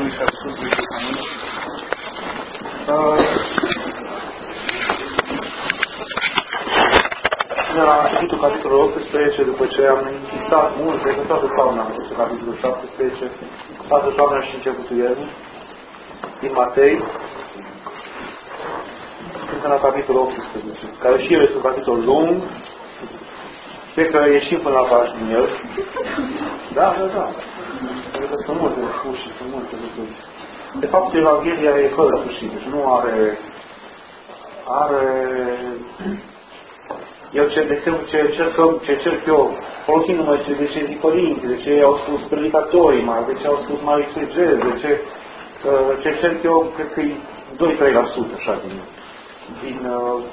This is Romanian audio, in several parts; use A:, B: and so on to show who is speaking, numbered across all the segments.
A: Domnului și a spus la începutul capitolul 18, după ce am insistat mult, cred că toată toamna am spus capitolul 17, toată toamna și începutul iernii, din Matei, suntem la capitolul 18, care și el este un capitol lung, cred că ieșim până la pași din el. Da. Pentru că sunt multe uși, sunt multe lucruri. De fapt, Evanghelia e fără uși, deci nu are... Eu, de exemplu, ce încerc eu, folosindu-mă de ce zic părinții, de ce au spus predicatorii mai, de ce au spus mai exegezi, de ce încerc eu, cred că e 2-3% așa din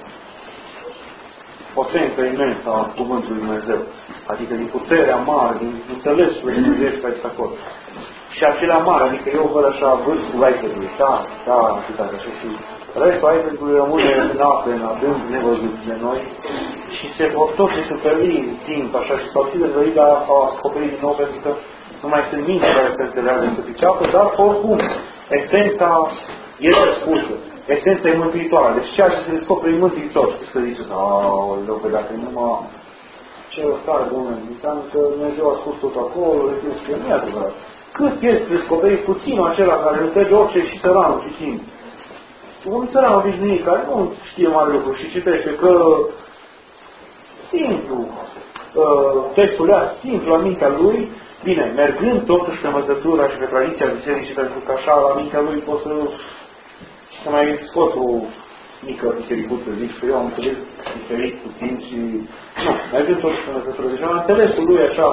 A: potența imensă a Cuvântului Dumnezeu. Adică din puterea mare, din înțelesul de Dumnezeu care este acolo. Și acelea mari, adică eu văd așa vârful icebergului, atâta așa și restul icebergului rămâne în ape, în adânc, nevăzut de noi și se vor tot și se perli în timp, așa, și s-au și dezvăluit, dar s-au acoperit din nou pentru că nu mai sunt minți care se întâlnează să piceapă, dar oricum, esența este spusă. Esența e mântuitoare. Deci ceea ce se descoperă e mântuitor. Știți că ziceți, aoleu, că dacă numai ce o stare bună, înseamnă că Dumnezeu a spus tot acolo, recunosc că nu e adevărat. Cât este descoperit puținul acela care întrege orice și țăranul citim. Un țăran obișnuit care nu știe mare lucru și citește că simplu, textul ăla simplu la mintea lui, bine, mergând totuși pe învățătura și pe tradiția bisericii, pentru că așa la mintea lui poți să mai scot o mică bisericuță, zici că eu am înțeles diferit puțin și nu, mergând totuși pe învățătura. Deci la înțelesul lui așa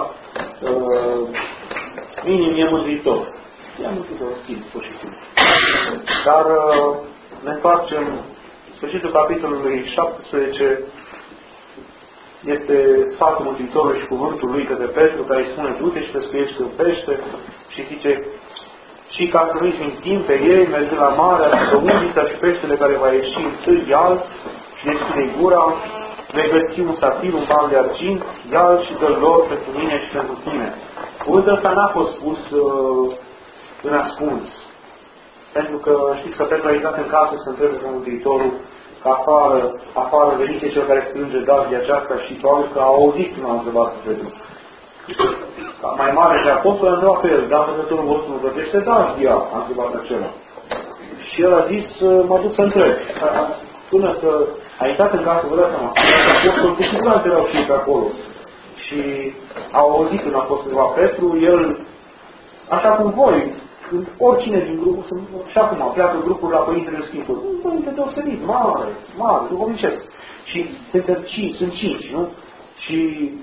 A: minim e mântuitor. E mântuitor, simplu, pur și simplu. Dar ne întoarcem, sfârșitul capitolului 17 este sfatul Mântuitorului și cuvântul lui către Petru, care îi spune, du-te și pescuiește în pește și zice, și ca să nu-i mintim pe ei, mergând la marea, și undița și peștele care va ieși întâi ial și deschide gura, vei găsi un safir, un val de argint, ial și dă lor pentru mine și pentru tine. Cuvântul ăsta n-a fost spus în ascuns. Pentru că știți că Petru a intrat în casă să întrebe pe Mântuitorul că afară venice cel care strânge Davide aceasta și probabil că au auzit când au întrebat pe Petru. Mai mare de apostol a întrebat pe el, da, Mântuitorul vostru nu gătește Davide, a întrebat acela. Și el a zis, mă duc să întreb. Până să a intrat în casă, vă dați seama, apostolul cu siguranță erau și pe acolo. Și au auzit când a fost întrebat Petru, el, așa cum voi, când oricine din grupul, și acum pleacă grupul la Părintele Schimbului. Un părinte deosebit, mare, duhovnicesc. Și sunt cinci, nu? Și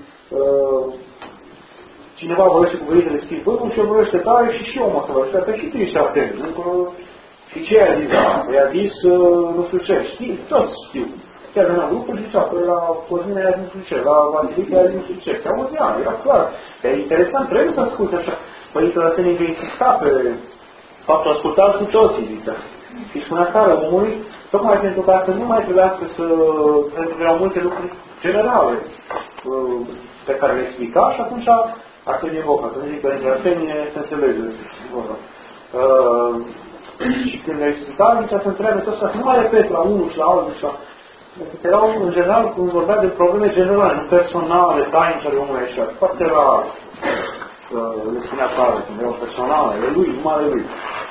A: cineva vorbește cu Părintele Schimbului și el vorbește tare și eu mă să vorbește. Că și tu ești atent, nu? Și ce i-a zis? I-a zis, nu știu ce, știi? Toți știu. Chiar în grupul și zicea, că la Cosmina i-a zis nu știu ce, la Vasilic i-a zis nu știu ce. Se auzea, era clar. E interesant, trebuie să asculți așa. Părintele Arsenie vei insista pe faptul ascultați cu toții, zice. Și spunea cară omului, tocmai pentru ca să nu mai trebuiască pentru că erau multe lucruri generale pe care le explica și atunci Arsenie Boca, când zic Părintele Arsenie, se înțelege. Și când le explica, zicea să întrebe tot asta, să nu mai repet la unul și la altul și la... Erau, în general, când vorbea de probleme generale, nu personale, tainice ale omului așa, foarte rar. Le spunea clar, când erau personale, ale lui, numai ale lui.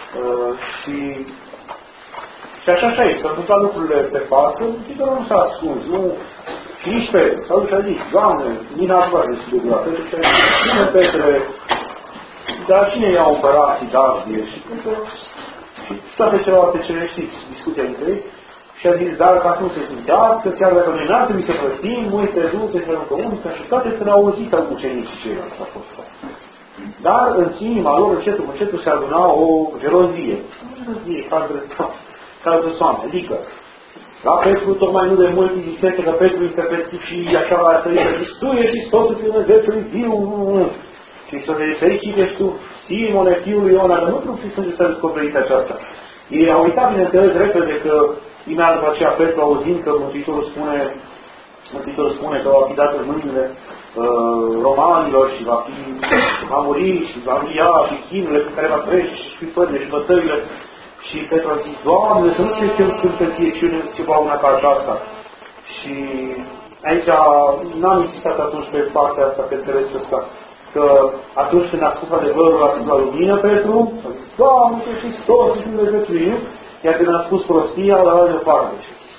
A: Și așa e, s-au întâmplat lucrurile pe față, Mântuitorul nu s-a ascuns, nu... Și nici Petru, s-a dus și a zis, Doamne, din afară de Sfântul Petru și a zis, cine Petre, dar cine ia împărații, Davide și toate celelalte ce le știți, discuția între ei, și a zis, dar ca să nu se simtească, chiar dacă noi n-ar trebui să plătim, uite, du-te, să aruncă unică și toate să le-au auzit al ucenicii ceilalți a fost. Dar în inima lor, încetul se aduna o gelozie. O gelozie, ca răzăsoane. Adică, la Petru, tocmai nu de mult îi zisese că Petru este Petru și așa va să zis, tu ești Iisus Dumnezeului viu. Și să ne fericit ești tu, Simone, fiul lui Iona, dar nu trebuie să descoperit aceasta. Ei au uitat, bineînțeles, repede că imediat după aceea Petru, auzind că Mântuitorul spune Mântuitorul spune că va fi dat în mâinile romanilor și va muri și va învia și chinurile pe care va trece și scripările și bătăile. Și Petru a zis, Doamne, să nu este o cântățieciune ceva una ca aceasta. Și aici n-am insistat atunci pe partea asta, pe înțelesul ăsta, că atunci când a spus adevărul, a spus la lumină Petru, a zis, Doamne, că Hristos și Dumnezeu Fiu, iar când a spus prostia, la altă parte.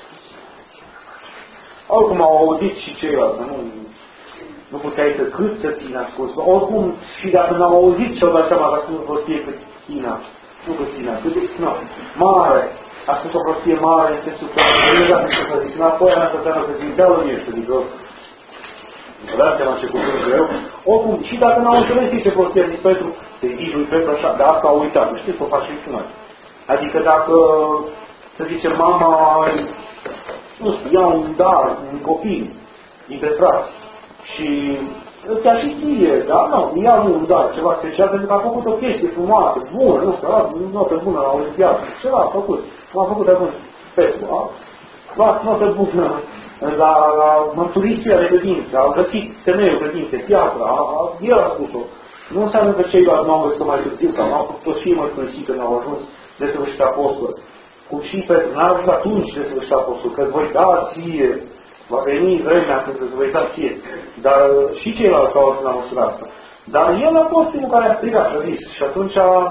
A: Oricum au auzit și ceilalți, nu puteai să cât să țină, a spus. Oricum, și dacă n-au auzit și-au dat seama că a spus o prostie cât țină, nu cât țină, cât țină, mare. A spus o prostie mare în sensul că nu dacă să zic, înapoi a să teamă că zic, dea lui ești, adică, vă dați seama ce cuvânt greu. Oricum, și dacă n-au înțeles ce prostie a zis Petru, să-i zici lui Petru așa, dar asta a uitat, nu știți, o facem și noi. Adică dacă, să zicem, mama, nu știu, ia un dar, un copil, dintre frați, și ăsta și știe, dar nu, ia un dar, ceva special, pentru că a făcut o chestie frumoasă, bună, nu știu, a notă bună la Olimpiadă, ceva a făcut. Cum a făcut atunci Petru, a luat notă bună la mărturisirea de credință, a găsit temeiul credinței, piatra, el a spus-o. Nu înseamnă că ceilalți n-au găsit-o mai târziu sau n-au făcut toți și mărturisi când au ajuns de săvârșit apostol. Cum și Petru, n-a ajuns atunci de săvârșit apostol, că îți voi da ție, va veni vremea când îți voi da ție. Dar și ceilalți au ajuns la măsura asta. Dar el a fost primul care a strigat, a zis. Și atunci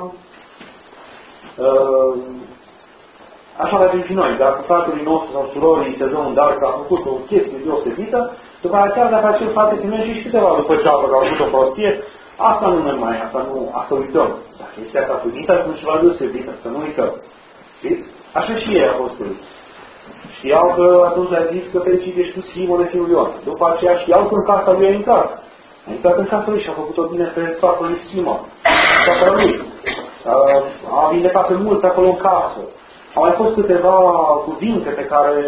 A: așa facem și noi. Dacă fratele nostru sau surorii se dă un dar că a făcut o chestie deosebită, după aceea chiar dacă acel frate se merge și câteva după ceapă că a făcut o prostie, asta nu merg mai, asta uităm. Dacă este asta putintă, atunci ceva deosebită, să nu uităm. Știți? Așa și ei apostolii. Știau că atunci a zis că fericit ești tu, Simone, fiul Ioan. După aceea știau că în casa lui a intrat. A intrat în casa lui și a făcut-o bine pe soacrul lui Simon. Soacra lui. A vindecat pe mulți acolo în casă. Au mai fost câteva cuvinte pe care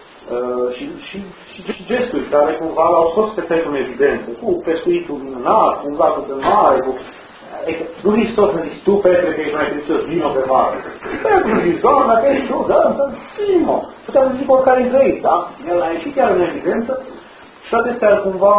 A: și gesturi care cumva l-au scos pe Petru în evidență. Cu pescuitul minunat, cu un gatul pe mare, cu... Nu Hristos a zis, tu, Petre, că ești mai prețios, vino pe mare. Petru a zis, Doamne, că ești tu, da, vino. Puteam să zic oricare dintre ei, da? El a ieșit chiar în evidență și toate astea cumva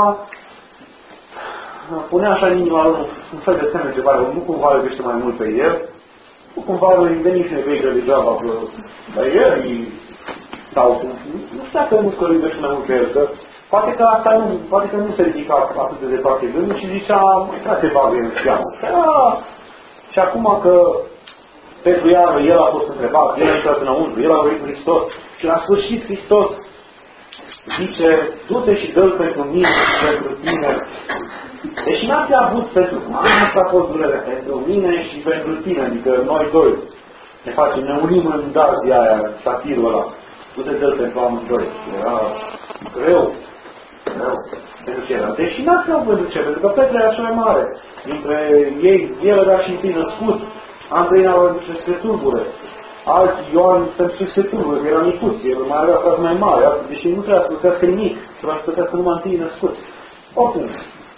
A: punea așa în inima lui un fel de semne ceva, nu cumva le vește mai mult pe el, nu cumva le veni și nevei că degeaba la el, sau nu știu dacă nu că îl iubește mai mult pe el, că poate că asta nu, poate că nu se ridica atât de departe gândul și zicea, mai trebuie să bagă în seamă. Și acum că Petru iară, el a fost întrebat, el a intrat înăuntru, el a vorbit cu Hristos și la sfârșit Hristos zice, du-te și dă-l pentru mine și pentru tine. Deci n-a fi avut pentru asta a fost durerea, pentru mine și pentru tine, adică noi doi ne facem, ne unim în dazia aia, satirul ăla. Du-te dă-l pentru amândoi. Era greu pentru ce era. Deși n-a fi avut pentru ce, pentru că Petru era cel mai mare. Dintre ei, el era și întâi născut, Andrei n-a avut ce se tulbure. Alții, Ioan, pentru ce se tulbure, că era micuț, el mai avea frate mai mare, deși nu trebuia să plătească nimic, trebuia să plătească numai întâi născut. Oricum,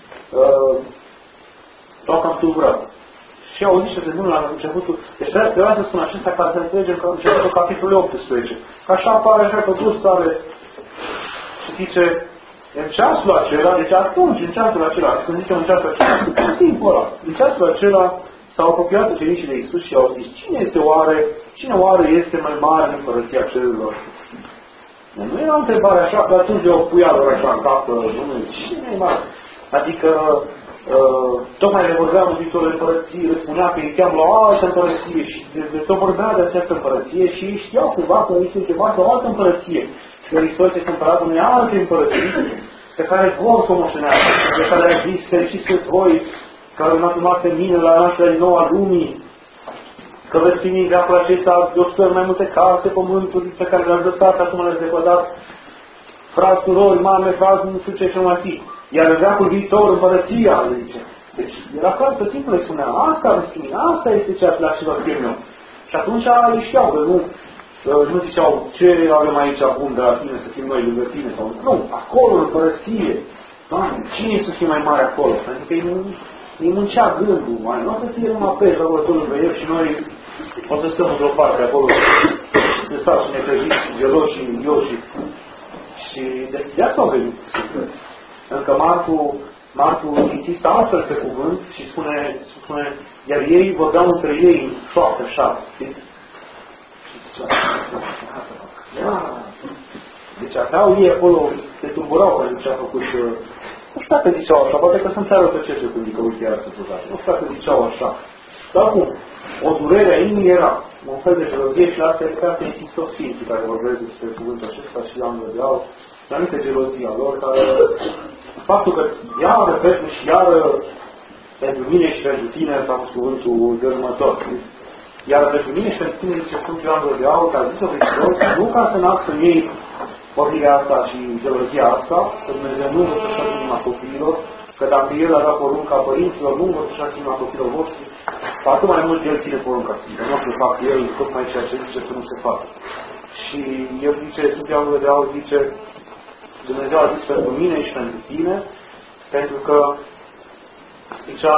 A: sau cam tulburat. Și au zis ce bună la începutul. Deci trebuia să spun acesta ca să înțelegem că începutul capitolului 18. Că așa apare așa că dus sare și zice în ceasul acela, deci atunci, în ceasul acela, când zice în ceasul acela, în timpul ăla, în ceasul acela s-au apropiat ucenicii de Iisus și au zis, cine oare este mai mare în împărăția cerurilor? Nu era o întrebare așa, că atunci de o puia lor așa în cap, cine e mare? Adică, tocmai le vorbea Mântuitorul împărăție, le spunea că îi cheamă la o altă împărăție și tot vorbea de această împărăție și ei știau cumva că este ceva sau o altă împărăție. Și că Hristos este împăratul unei alte împărății pe care vor să o moștenească, pe care a zis, fericiți sunteți voi, care m-ați urmat pe mine la nașterea din noua lumii, că veți primi în veacul acesta de 100 mai multe case, pământuri pe care le-ați lăsat, acum le-ați decădat, frați, surori, mame, frați, nu știu ce mai fi. Iar în veacul viitor, împărăția, le zice. Deci, era clar, tot timpul le spunea, asta veți primi, asta este ceea ce le-a pierd eu. Și atunci ei știau că nu ziceau ce avem aici bun de la tine, să fim noi lângă tine, sau nu, acolo, împărăție. Doamne, cine e să fie mai mare acolo? Pentru că îi muncea gândul, mai nu o să fie numai pe acolo lângă el și noi o să stăm într-o parte acolo, lăsați și necăjiți, geloși și idioși. Și de asta au venit. Încă Marcu insistă altfel pe cuvânt și spune, iar ei vorbeau între ei în șoaptă așa, știți? Deci aveau ei acolo, se tulburau pentru ce a făcut. Nu știu dacă ziceau așa, poate că sunt ceară ce când zică, uite, iar să spune. Nu știu dacă ziceau așa. Dar acum, o durere a inimii era un fel de gelozie și la asta insistă Sfinții care vorbesc despre cuvântul acesta și Ioan Vădeau, și anumite gelozia lor, care faptul că iară pentru și iară pentru mine și pentru tine s-a pus cuvântul de următor. Iar pentru mine și pentru tine zice Sfântul Ioan Vădeau, că a zis-o Hristos, nu ca să nască în ei vorbirea asta și gelozia asta, că Dumnezeu nu învățășa inima copiilor, că dacă El a dat porunca părinților, nu învățășa inima copiilor voștri, cu atât mai mult El ține porunca. Nu o să fac El tocmai ceea ce zice să nu se facă. Și El zice, Sfântul Ioan Vădeau zice, Dumnezeu a zis pentru mine și pentru tine, pentru că zicea,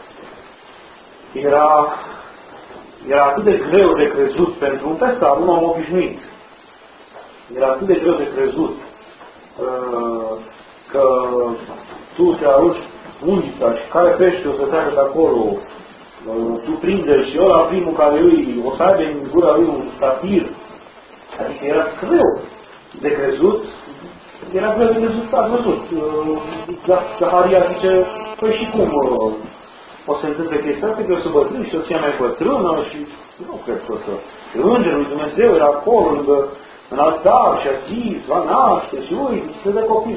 A: era atât de greu de crezut pentru un pescar, un om obișnuit. Era atât de greu de crezut că tu te arunci undița și care pește o să treacă de acolo, tu prinde și ăla primul care îi o să aibă în gura lui un safir. Adică era greu de crezut. Era greu de crezut, ați văzut. Zaharia zice, păi și cum o să întâmple chestia asta, că o să bătrân și o să fie mai bătrână și nu cred că o să... Îngerul lui Dumnezeu era acolo, în altar și a zis, va naște și uite, se dă copil.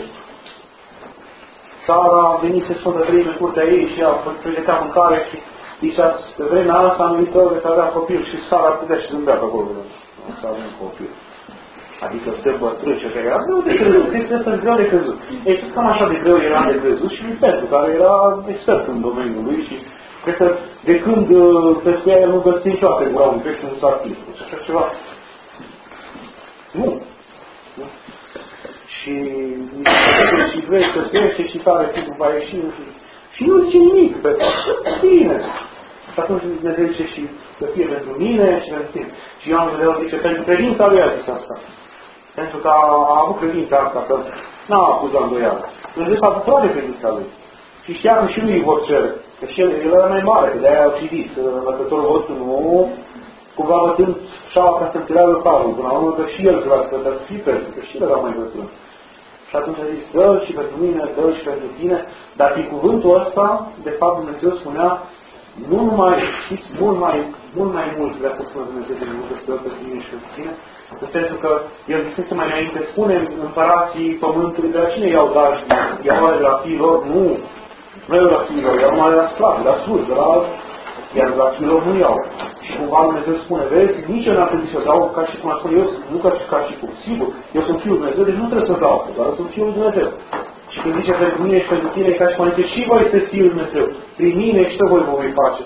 A: Sara a venit să sfântă trăime în curtea ei și a pregătea mâncare și zicea, pe vremea asta în viitor să avea copil și Sara putea și zâmbea pe acolo. Nu să avem copil. Adică se bătrân și așa era greu de crezut. Chestia asta greu de crezut. Ei, tot cam așa de greu era de crezut și lui Petru, care era expert în domeniul lui și cred că de când pescuia el nu găsi niciodată gura un pește în sartiv. Și așa ceva. Nu. Și vrei să pescuiește și tare timpul va ieși. Și nu zice nimic pe toată. Bine. Și atunci Dumnezeu zice și să fie pentru mine și pentru tine. Și Ioan Vădeau zice, pentru credința lui a zis asta. Pentru că a avut credința asta, că n-a acuzat îndoială. Dumnezeu s-a bucurat de credința lui. Și știa că și lui îi vor cere. Că și el era mai mare, că de-aia au citit. Lăcătorul vostru nu, cumva bătând șaua ca să înțeleagă carul. Până la urmă că și el trebuia să plătească și pentru, că și el era mai bătrân. Și atunci a zis, dă-l și pentru mine, dă-l și pentru tine. Dar prin cuvântul ăsta, de fapt Dumnezeu spunea, nu numai, știți, mult mai mult vrea să spună Dumnezeu de mult să dă pentru mine și pentru tine, în sensul că el zisese mai înainte, spune împărații pământului, de la cine iau dași? Iau de la fiilor? Nu. Nu iau de la fiilor, iau numai de la sclavi, de la sus, de la alți. Iar de la fiilor nu iau. Și cumva Dumnezeu spune, vezi, nici eu n-am trebuit să dau ca și cum a spune eu, nu ca și cum. Sigur, eu sunt Fiul Dumnezeu, deci nu trebuie să dau, dar sunt Fiul Dumnezeu. Și când zice pentru mine și pentru tine, e ca și cum zice, și voi sunteți Fiul Dumnezeu. Prin mine și voi vă voi face.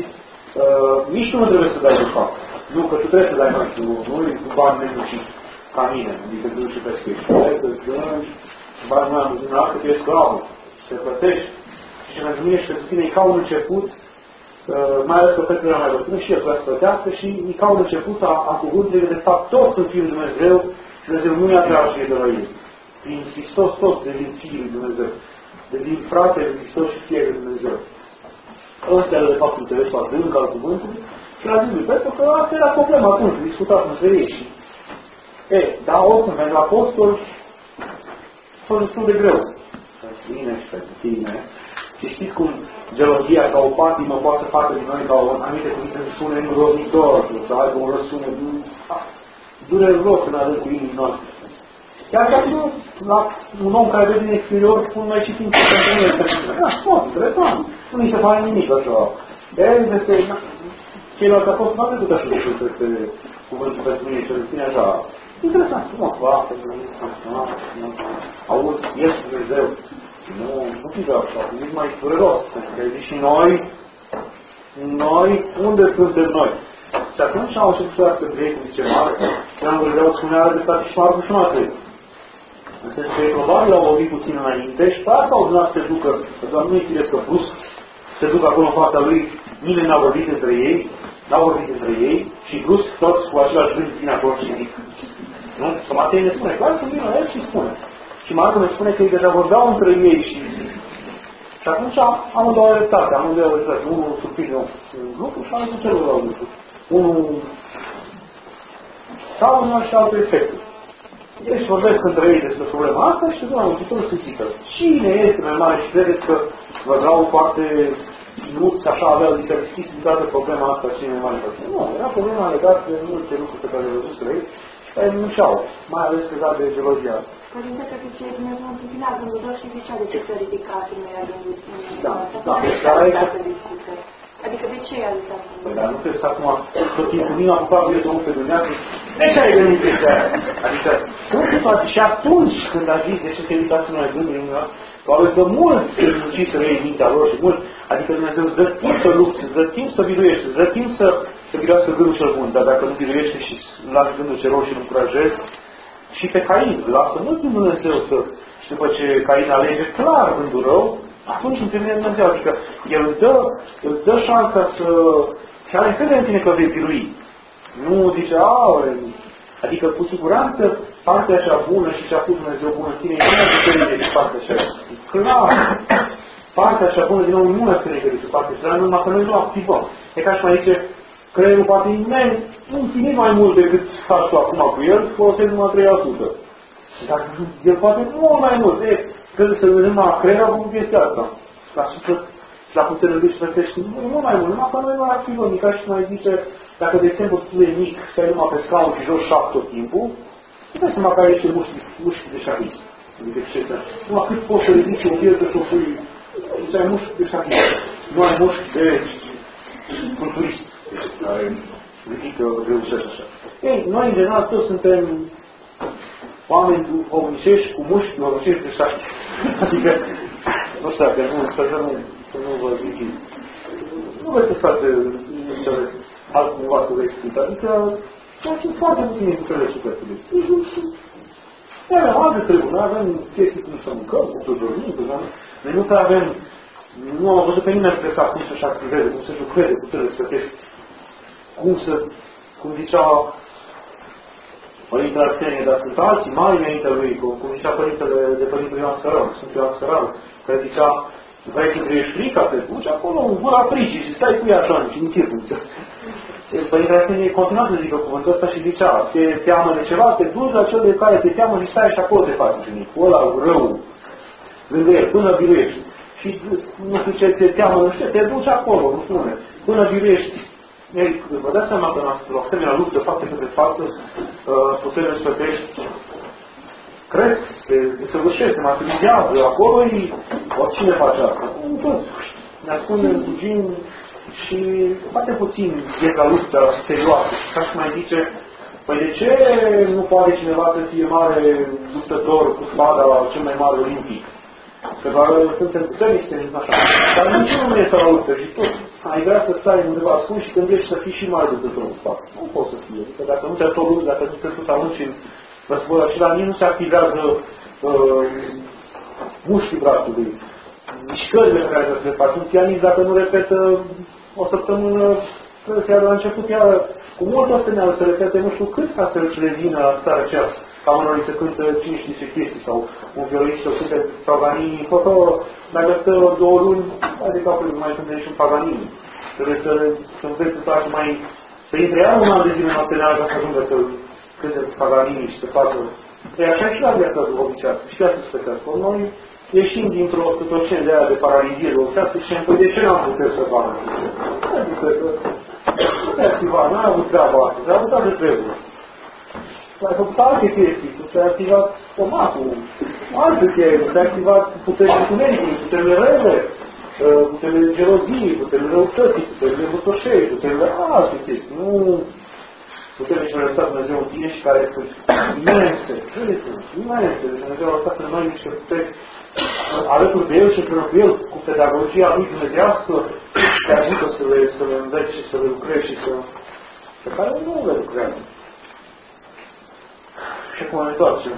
A: Nici tu nu trebuie să dai de fapt. Nu, că tu trebuie să dai mai. Nu-i cu bani nemucit ca mine. Adică tu și pe scris. Trebuie să strângi bani mai mult. Din altă că e sclavă. Și te plătești. Și pentru mine și pentru tine e ca un început, mai ales că Petru era mai bătrân și el trebuia să plătească și e ca un început a cuvântului, de fapt toți sunt Fiul Dumnezeu și Dumnezeu nu i-a trage de la ei. Prin Hristos toți devin Fiul lui Dumnezeu. Devin fratele lui Hristos și Fiul lui Dumnezeu. Ăsta era de fapt interesul adânc al cuvântului și l-a zis lui Petru că asta era problema atunci, discutat între ei și dar oricum, pentru apostoli a fost destul de greu. Pentru mine și pentru tine. Și știți cum gelogia sau o patimă poate să facă din noi ca o anumite cuvinte să sune îngrozitor, să aibă un răsunet dureros în adâncul inimii noastre. Chiar dacă nu, la un om care vede din exterior, spun mai citim ce pentru mine este. Foarte interesant. Nu mi se pare nimic așa. Ceilalți apostoli n-au trecut așa de peste cuvântul pentru mine și pentru tine așa. Interesant, frumos, pentru mine, auzi, ești Dumnezeu. Nu fi așa, nici mai dureros. Pentru că zici și noi, unde suntem noi? Și atunci au început să facă grei, cum zice mare, și am vreau să spunea de stat și Marcu și Matei. În sensul că ei probabil au auzit puțin înainte și pe asta au zis să se ducă, că doar nu-i firesc că brusc, se ducă acolo în fața lui, nimeni n-a vorbit între ei, și brusc toți cu același gând vin acolo și zic. Nu? Că Matei ne spune clar că vine la el și spune. Și Marcu ne spune că ei deja vorbeau între ei și atunci amândouă dreptate, unul surprinde un lucru și altul celălalt lucru. Unul sau unul și altul efectul. Deci vorbesc între ei despre problema asta și doamne, Mântuitorul se zică. Cine este mai mare și credeți că vă vreau foarte nuți, așa aveau diversificată problema asta cine mai mare? Nu, era problema legată de multe lucruri pe care le văzuseră ei și care nu-și-au, mai ales legat de geologia.
B: Părinte, că zice, Dumnezeu întâmpina gândul și zicea de ce să ridicați în ea gândul.
A: Da, dar aici...
B: Adică de ce i-a lăsat?
A: Păi, dar nu trebuie să acum, tot timpul nu am apucat eu să nu se gândească, de ce ai gândit de ce? Adică, nu toate, și atunci când a zis de ce se ridicați noi gândurile, probabil că mulți se ridici să iei mintea lor și mulți, adică Dumnezeu îți dă timp să lupți, îți dă timp să biruiești, îți dă timp să biruiască gândul cel bun, dar dacă nu biruiește și lași gândul cel rău și îl încurajezi, și pe Cain, lasă mult Dumnezeu să, și după ce Cain alege clar gândul rău, atunci intervine Dumnezeu, adică El îți dă șansa să... Și are încredere în tine că vei birui. Nu zice, adică cu siguranță partea așa bună și ce-a pus Dumnezeu bună în tine e mai diferită decât partea așa. Clar, partea așa bună din nou nu mai diferită decât partea așa, numai că noi nu activăm. E ca și mai zice, creierul poate infinit mai mult decât faci tu acum cu el, folosesc numai 3%. Dar el poate mult mai mult. Trebuie să vedem la creierul cum este asta. La suflet și la putere lui și rătești mult mai mult. Numai că noi nu activăm. E ca și mai zice, dacă de exemplu tu e mic, stai numai pe scaun și joci șah tot timpul, nu dai seama că ai niște mușchi de șahist. Adică ce să... Numai cât poți să ridici o pierdă și o pui... Nu ai mușchi de șahist. Nu ai mușchi de culturist. Care ridică reușești așa. Ei, noi în general toți suntem oameni duhovnicești cu mușchi duhovnicești de șahist. Adică, nu știu dacă să nu vă zic. Nu vreți să facă altcumva să vă explic. Adică, sunt foarte puține lucrurile superflue. Noi avem alte treburi, noi avem chestii cum să mâncăm, cum să dormim, noi nu prea avem, nu am văzut pe nimeni stresat cum să-și activeze, cum să-și lucreze, cum să le stătești, cum zicea Părintele Arsenie, dar sunt alții mari înaintea lui, cum zicea Părintele de Părintele Ioan Săraru, Sfântul Ioan Săraru, care zicea, vrei să trăiești frica, te duci acolo în gura fricii și stai cu ea așa, în cimitir. Părintele Arsenie continua să zică cuvântul ăsta și zicea, te teamă de ceva, te duci la cel de care te teamă și stai și acolo te faci ucenic, cu ăla rău, lângă el, până biruiești. Și nu știu ce ți-e teamă, nu știu, te duci acolo, nu spune, până biruiești. Ei, vă dați seama că la asemenea luptă, față către față, puterile sfătești cresc, se desăvârșesc, se maturizează, acolo oricine face asta. Toți ne ascundem, fugim și foarte puțin ies la luptă serioasă. Ca și mai zice, păi de ce nu poate cineva să fie mare luptător cu spada cel mai mare olimpic? Că doar suntem puternici, așa. Dar nici nu este la luptă și tot. Ai vrea să stai undeva ascuns și când ești să fii și mare luptător în spate. Nu poți să fie. Că dacă nu te-ai tot luptă, dacă nu te tot arunci în război acela, nici nu se activează mușchii brațului. Mișcările pe care trebuie să le faci. Un pianist, dacă nu repetă o săptămână, trebuie să ia de la început, iar cu multă osteneală să repete nu știu cât ca să își revină starea aceasta. Ca unor se cântă 5 chestii sau un violist sau cântă Paganini, dacă stă 2 luni, adică mai cântă și un Paganini. Trebuie să înveți să faci mai... să intre iar un an de zile în osteneală ca să ajungă să cânte Paganini și să facă... E așa și la viața duhovnicească, și viața sfătească. Noi ieșim dintr-o scătoșenie de aia de paralizie duhovnicească și zicem, păi de ce n-am putut să facă? Nu te activa, n-ai avut treaba asta, te-ai avut alte treburi. S-ai făcut alte chestii, s-ai activat stomatul, alte chestii, s-ai activat puterile întunericului, puterile rele, puterile geloziei, puterile răutății, puterile butoșei, puterile alte chestii, nu puterile ce le-a lăsat Dumnezeu în tine și care sunt imense, imense, deci Dumnezeu a lăsat în noi niște puteri alături de El și împreună cu El, cu pedagogia Lui Dumnezească, te ajută să le înveți și să le lucrezi și să... pe care nu le lucrează. Și acum ne întoarcem.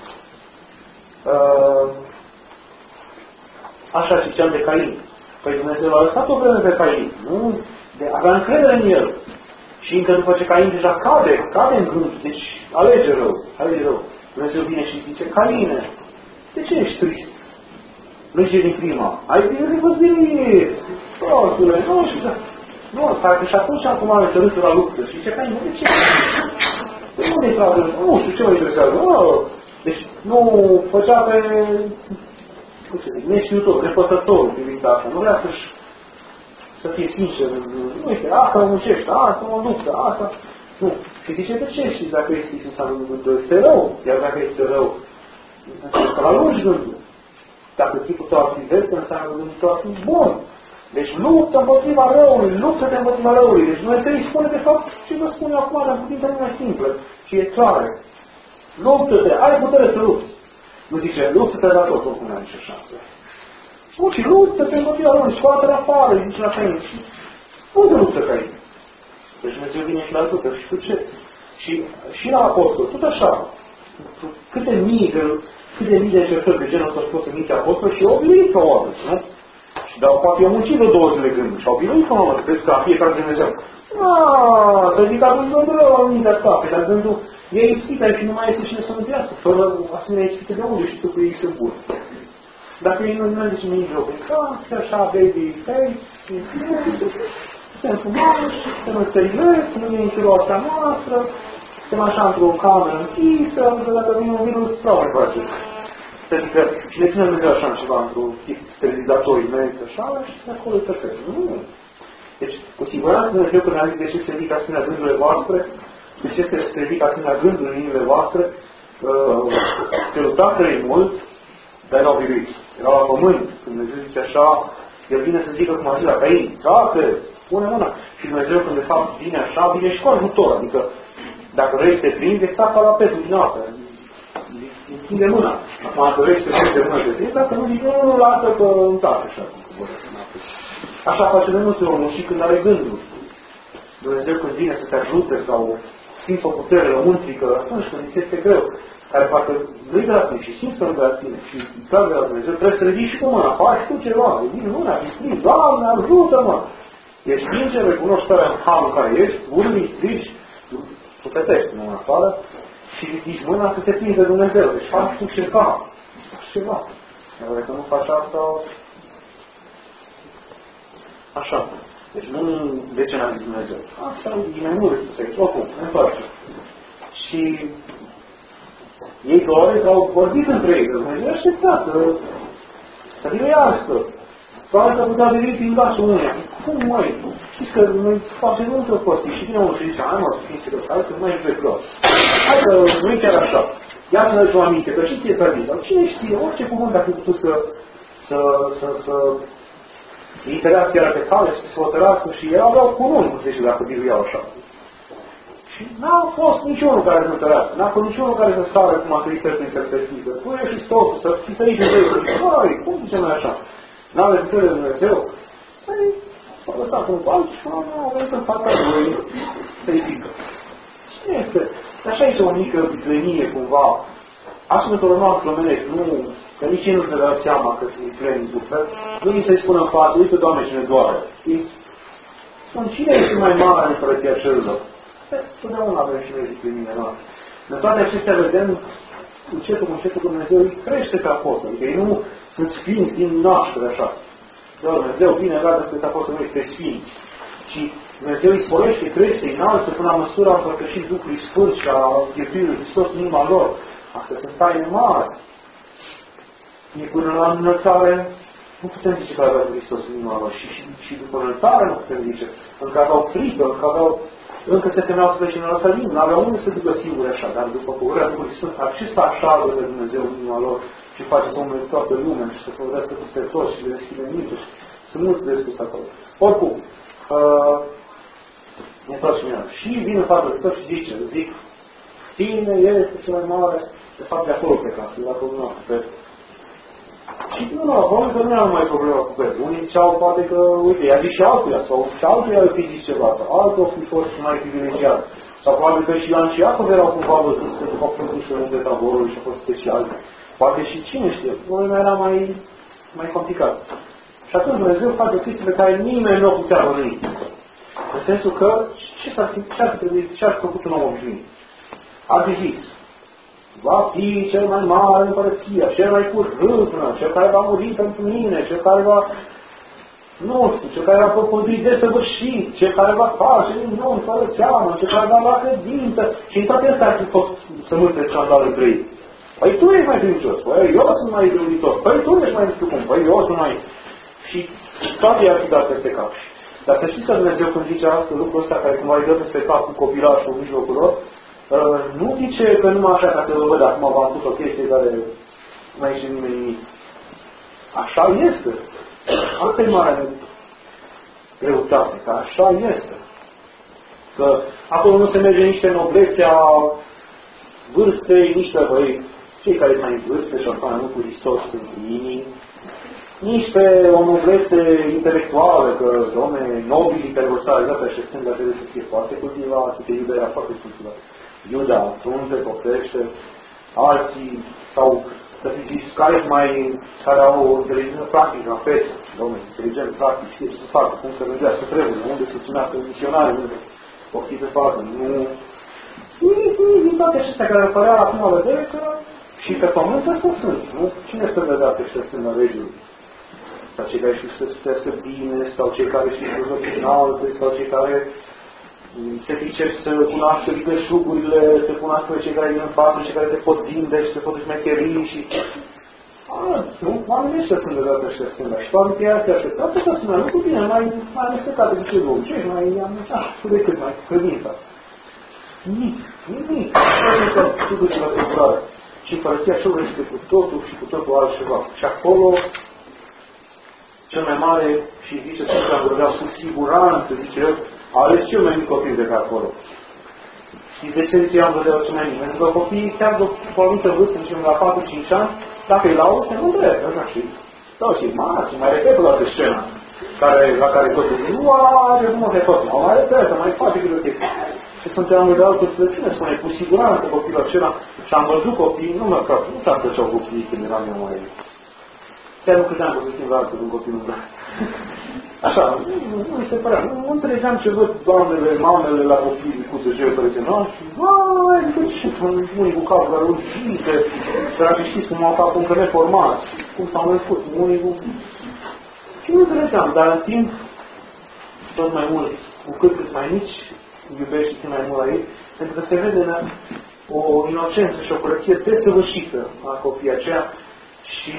A: Așa ziceam de Cain. Păi Dumnezeu a lăsat o vreme pe Cain. Nu? Avea încredere în el. Și încă după ce Cain deja cade în gând, deci alege rău. Dumnezeu vine și zice, Caine, de ce ești trist? Nu zice din prima, ai bine văzit, prostule, nu știu, nu, parcă și atunci acum are tărâtul la luptă și zice, Caine, de ce? De unde-i frate? Nu știu, ce mă interesează? Deci nu făcea pe, cum să zic, neștiutor, nepăsător privind asta, nu vrea să fie sincer, uite, asta mă muncește, asta mă luptă, asta, nu. Și zice, de ce? Și dacă este înseamnă gândul, este rău, iar dacă este rău, să-l alungi gândul. Dacă tipul tău ar fi vesel, înseamnă gândul tău ar fi bun. Deci luptă împotriva răului, luptă-te împotriva răului. Deci Dumnezeu îi spune, de fapt, ce vă spune acum, dar puțin mai mai simplă și e clară. Luptă-te, ai putere să lupți. Nu zice, luptă-te la tot, cum nu ai nicio șansă. Nu, ci luptă-te împotriva răului, scoate-l afară, îi zice la Cain. Unde luptă Cain? Deci Dumnezeu vine și la luptă și cu ce? Și la apostol, tot așa. Câte mii de încercări de genul ăsta și pot să minte apostol și au biluit probabil, nu? Dar poate i-au muncit vreo 2 zile gânduri și au biluit probabil, crezi că fiecare Dumnezeu. Să zic că gândul rău la mintea ta, pe dar gândul e ispită și nu mai este cine să mântească, fără asemenea ispită de unde și tu cu ei sunt buni. Dacă ei nu zice nimic rău, că așa, baby face, suntem frumoși, suntem înțelegăți, nu e nicio roata noastră, suntem așa într-o cameră închisă, dacă vine un virus, rău mai face. Adică, și ne ține Dumnezeu așa ceva, într-un tip sterilizator imens, așa, și de acolo e perfect. Nu. Deci, cu siguranță Dumnezeu când a zis de ce se ridică asemenea gândurile voastre, de ce se ridică asemenea gânduri în inimile voastre, se lupta trei mult, dar erau biruiți. Erau la pământ. Când Dumnezeu zice așa, El vine să zică cum a zis la Cain, trate, pune mâna. Și Dumnezeu când de fapt vine așa, vine și cu ajutor. Adică, dacă vrei să te prinzi, exact ca la Petru din apă. Întinde mâna. Acum, dacă vrei să te prinzi de mână de prinzi, dacă nu zic, nu, lasă că îmi tacă așa. Așa face de multe omul și când are gândul. Dumnezeu când vine să te ajute sau simți o putere lăuntrică, atunci când îți este greu, care parcă nu-i de la tine și simți că nu-i de la tine și clar de la Dumnezeu, trebuie să ridici și cu mâna, faci tu ceva, ridici mâna, și strigi, Doamne, ajută-mă! Ești sincer, recunoști starea în halul care ești, urli, strigi, tu petești în mâna afară și ridici mâna să te prinzi de Dumnezeu. Deci faci tu ceva. Faci ceva. Dar dacă nu faci asta, așa. Deci nu de ce n-a zis Dumnezeu. Asta e mai mult să zici, oricum, ne întoarce. Și ei doi au vorbit între ei, Dumnezeu așteptat să vină iarăstă. Doar că putea veni prin vasul unea. Cum mai? Știți că noi facem multă prostii și vine unul și zice, hai mă, să fii serios, hai să nu mai ești reclos. Hai că nu e chiar așa. Ia să ne ducem aminte, că și ție s-a zis. Dar cine știe, orice cuvânt ar fi putut să îi tărească iară pe cale și să se hotărască și ei aveau cununi, cum se zice, dacă biruiau așa. Și n-a fost niciunul care să întărească, n-a fost niciunul care să sară cum a trăit prin perspectivă. Tu ești totul, să fii sărit în Dumnezeu. Băi, cum zicem noi așa? N-aveți încredere de Dumnezeu? Păi, s-a lăsat un bal și a venit în fața lui, se ridică. Cine este? Așa este o mică viclenie, cumva. Asumitor noastră omenești, nu, că nici ei nu se dau seama că sunt vicleni în suflet. Nu îi să-i spună în față, uite, Doamne, cine doare. Îi spun, cine este mai mare în împărăția cerurilor? Totdeauna avem și noi vicleniile noastre. În toate acestea vedem încetul cu încetul Dumnezeu îi crește pe apostol. Adică ei nu sunt sfinți din naștere așa. Doar Dumnezeu vine, gata spre apostol, nu este sfinți. Și Dumnezeu îi sporește, crește, înalță până la măsura împărtășit Duhului Sfânt și a Iertului Hristos în inima lor. Astea sunt taine mari. E până la înălțare, nu putem zice că avea Hristos în inima lor. Și după înălțare nu putem zice. Încă aveau frică, încă se temeau să plece în Ierusalim, n-aveau unde să ducă singuri așa, dar după pogorârea Duhului Sfânt, acesta așadă de Dumnezeu în inima lor și face să umble toată lumea și să folosească peste toți și le deschide minte și sunt mulți de spus acolo. Oricum, ne întoarcem iar. Și vin în față de tot și zic, tine este cel mai mare, de fapt de acolo pe casă, de acolo nu am pe și nu, acolo că nu am mai problema cu Petru. Unii ziceau poate că, uite, i-a zis și altuia, sau și altuia i-a fi zis ceva, sau altul a fi fost mai privilegiat. Sau probabil că și Ioan și Iacov erau cumva văzut că după făcut și unde taborului și a fost special. Poate și cine știe, problema era mai complicat. Și atunci Dumnezeu face o chestie pe care nimeni nu o putea bănui. În sensul că ce ar fi făcut un om obișnuit? Ar fi zis, va fi cel mai mare în împărăția, cel mai cu râvnă, cel care va muri pentru mine, cel care va, nu știu, cel care va propădui desăvârșit, cel care va face din nou fără seamă, cel care va lua credință. Și în toate astea ar fi fost să multe scandalul grei. Păi tu ești mai credincios, păi eu sunt mai iubitor, păi tu ești mai nu știu cum, păi eu sunt mai... Și toate i-ar fi dat peste cap. Dar să știți că Dumnezeu când zice asta, lucrul ăsta care cumva îi dă peste cap cu copilașul în mijlocul lor, nu zice că numai așa ca să vă văd, acum v-am pus o chestie care nu mai ieși nimeni nimic. Așa este. Asta e mare greutate, că așa este. Că acolo nu se merge nici pe noblețea vârstei, nici pe băi, cei care sunt mai în vârstă și mai mult cu Hristos sunt inimi, nici pe o noblețe intelectuală, că, domne, nobilii care vor să arătă și stânga trebuie să fie foarte cultivați, că Iuda era foarte cultivat. Iuda, frunte, poftește, alții, sau să fi zis, care au o inteligență practică, la feță, domne, inteligent practic, știe ce să facă, cum să gândească, trebuie, unde să ținească misionari, unde pofti pe față, nu... Din toate acestea care apărea acum la vedere că și pe pământ ăsta sunt, nu? Cine să vedea pe ăștia stând la regiul? Sau cei care știu să studească bine, sau cei care știu filozofii înalte, sau cei care se pricep să cunoască vicășugurile, să cunoască cei care vin în față, cei care te pot vinde și te pot șmecherii și... nu? Oamenii ăștia sunt de dată ăștia stânga. Și oamenii ăia te așteptă. Asta că sunt mai lucru bine, mai amestecat de ce două. Ce mai știu decât mai credința. Nimic. Nu că tu duci la tulburare. Și împărăția celor este cu totul și cu totul altceva. Și acolo, cel mai mare, și zice Sfântul Ambrozeau, cu siguranță, zice el, a ales cel mai mic copil de pe acolo. Și de ce zice Ambrozeau cel mai mic? Pentru că copiii chiar după o anumită vârstă, zicem la 4-5 ani, dacă îi lauă, se nu trebuie, așa și. Sau și mari, mai repetă la scena, la care totul nu are, nu mă repet, mai repetă, mai face câte o chestie. Și sunt am de altă slăciune, spune, cu siguranță copilul acela, și am văzut copiii, nu ți-am plăceau copiii când eram eu mai... Chiar nu credeam că sunt altă un copil în braț. Așa, nu mi se părea, nu înțelegeam ce văd doamnele, mamele la copii cu zăgeu părățe noastre, vai, zică ce unii cu capul la rugite, dar știți cum au capul încă neformați, cum s-au născut, unii cu... Și nu înțelegeam, dar în timp, tot mai mult, cu cât mai mici, iubești mai mult la ei, pentru că se vede o inocență și o curăție desăvârșită a copiii aceea și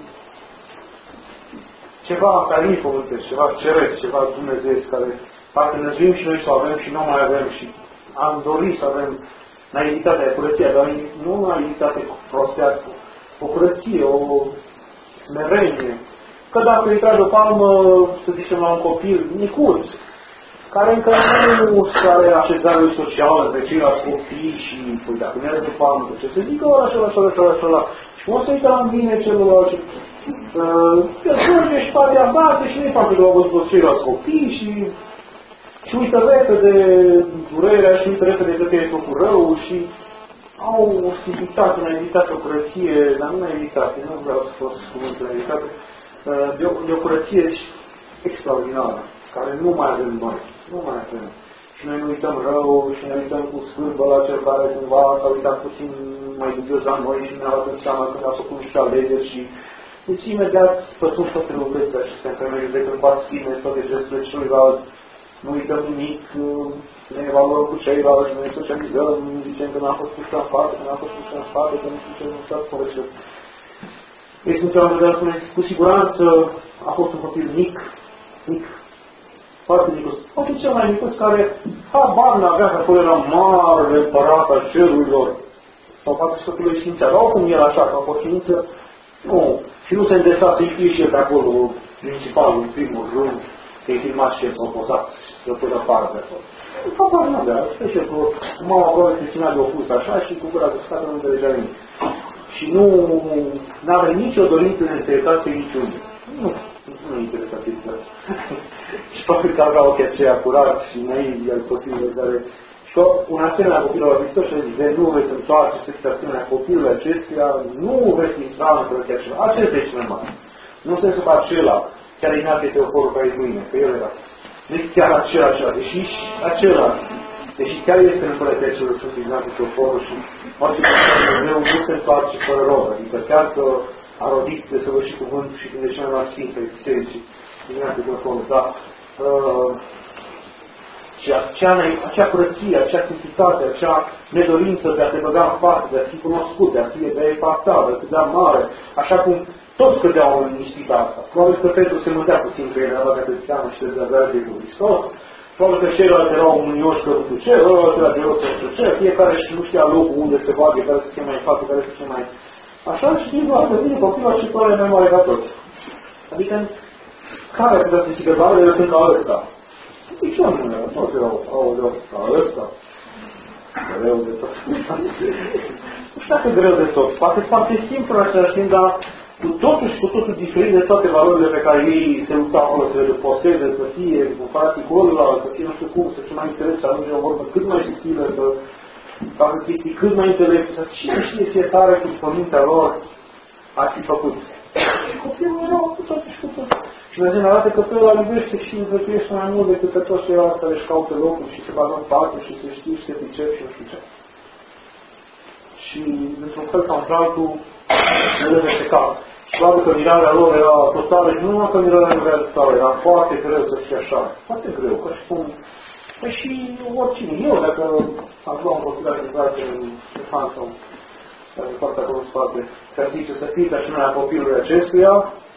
A: ceva care nu-i pământesc, ceva ceresc, ceva dumnezeiesc, care parcă năzuim și noi să o avem și nu mai avem și am dorit să avem naivitatea, curăția, dar nu naivitate prostească, o curăție, o smerenie. Că dacă îi trage o palmă, să zicem, la un copil micuț, care încă nu are așezare socială de ceilalți copii și, păi, dacă nu are de palmă, ce să zică ăla. Și cum o să uită la mine celălalt, că surge și pare abate și nu-i facă de au văzut ceilalți copii și uită repede durerea și uită repede că te-ai făcut rău și au o simplitate, naivitate, o curăție, dar nu naivitate, nu vreau să folosesc cuvântul naivitate, de o curăție extraordinară, care nu mai avem noi. Nu mai avem. Și noi nu uităm rău și ne uităm cu scârbă la cel care cumva s-a uitat puțin mai dubios la noi și ne-a luat în seama când a făcut niște alegeri și deci imediat spătăm toate lucrurile acestea în care noi judecăm pasime, toate gesturile celuilalt, nu uităm nimic, ne evaluăm cu ceilalți, ne socializăm, zicem că n-am fost pușa în spate, că n-am fost pușa în spate, că nu știu ce, nu s-a spărășit. Ei sunt ceva de spune, cu siguranță a fost un copil mic, foarte micus. Poate cel mai micus care habar n-avea că acolo era mare împărat al cerurilor. Sau poate Sfântul Sfinția. Dar oricum el așa, ca o ființă, nu. Și nu se îndesa să-i fie și el de acolo, principalul, în primul rând, că-i filmat și el s-a posat și să până afară de acolo. Habar n-avea. Spune că mama probabil se ținea de o fusă așa și cu gura descată nu înțelegea nimic. Și nu avea nicio dorință de înțelegătate niciunde. Nu interesat exact. Și probabil că avea ochii aceia curați și naivi al copilului care... Și un asemenea copil al Hristos și zice, nu veți întoarce să fiți asemenea copilul acestuia, nu veți intra în cărăția acela. Acesta e cel mai mare. Nu în sensul că acela, chiar Ignat este oporul care e mâine, că el era. nu e chiar același, deși același. Deși chiar este în Împărăția Celor Sfânți Ignat Teoforul și orice persoană Dumnezeu nu se întoarce fără rod. Adică chiar că a rodit de săvârșit cuvântul și de cele mai sfințe ai Bisericii Ignat Teoforul. Dar acea curăție, acea simplitate, acea nedorință de a te băga în față, de a fi cunoscut, de a epata, de a te da mare, așa cum toți cădeau în ispita asta. Probabil că Petru se mântea puțin că era la creșteană și de avea de Hristos. Probabil că ceilalți erau mânioși că nu știu ce, ăla era de să știu ce, fiecare și nu știa locul unde se bagă, care să fie mai în față, care să fie mai... Așa și din doar vine copilul și toate mai mare ca toți. Adică, care putea să zică, da, eu sunt ca ăsta? Nici eu nu era, toți erau, ca ăsta. Greu de tot. Nu știu dacă greu de tot, poate foarte simplu în același timp, dar cu totul diferit de toate valorile pe care ei se luptau acolo să le poseze, să fie comparații cu ăla, să fie nu știu cum, să fie mai interes, să ajunge o vorbă cât mai subtilă, să fie cât mai inteles, să cine știe fiecare cu pămintea lor ar fi făcut. Copilul erau cu totul și cu totul. Și Dumnezeu ne arată că pe ăla iubește și îl vătuiește mai mult decât pe toți ceilalți care își caută locul și se bagă în față și se știe și se pricep și nu știu ce. Și, într-un fel sau într-altul, ne dă peste cap. Și probabil că mirarea lor era totală, și nu numai că mirarea nu era totală, era foarte greu să fie așa. Foarte greu, ca și cum... Păi și oricine. Eu, dacă am luat un copil activate în Ștefan sau în partea acolo în spate, ca zice să fii ca și noi a copilului acestuia,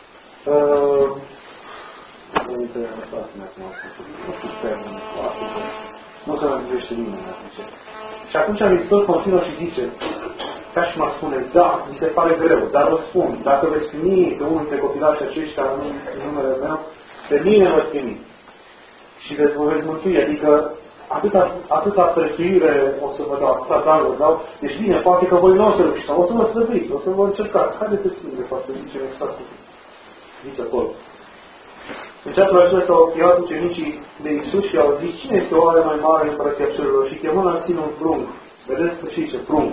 A: nu se mai gândește nimeni atunci. Și atunci Hristos continuă și zice, ca și mă spune, da, mi se pare greu, dar vă spun, dacă veți primi pe unul dintre copilașii aceștia în numele meu, pe mine veți primi. Și vă veți mântui, adică atâta prețuire o să vă dau, atâta dar vă dau. Deci bine, poate că voi nu o să reușiți, o să vă slăbiți, o să vă încercați. Haideți să țin de fapt, să zicem exact cum zice acolo. În ceasul acela s-au chemat ucenicii de Iisus și au zis, cine este oare mai mare în Împărăția Cerurilor? Și chemând la sine un prunc. Vedeți că și ce? Prunc.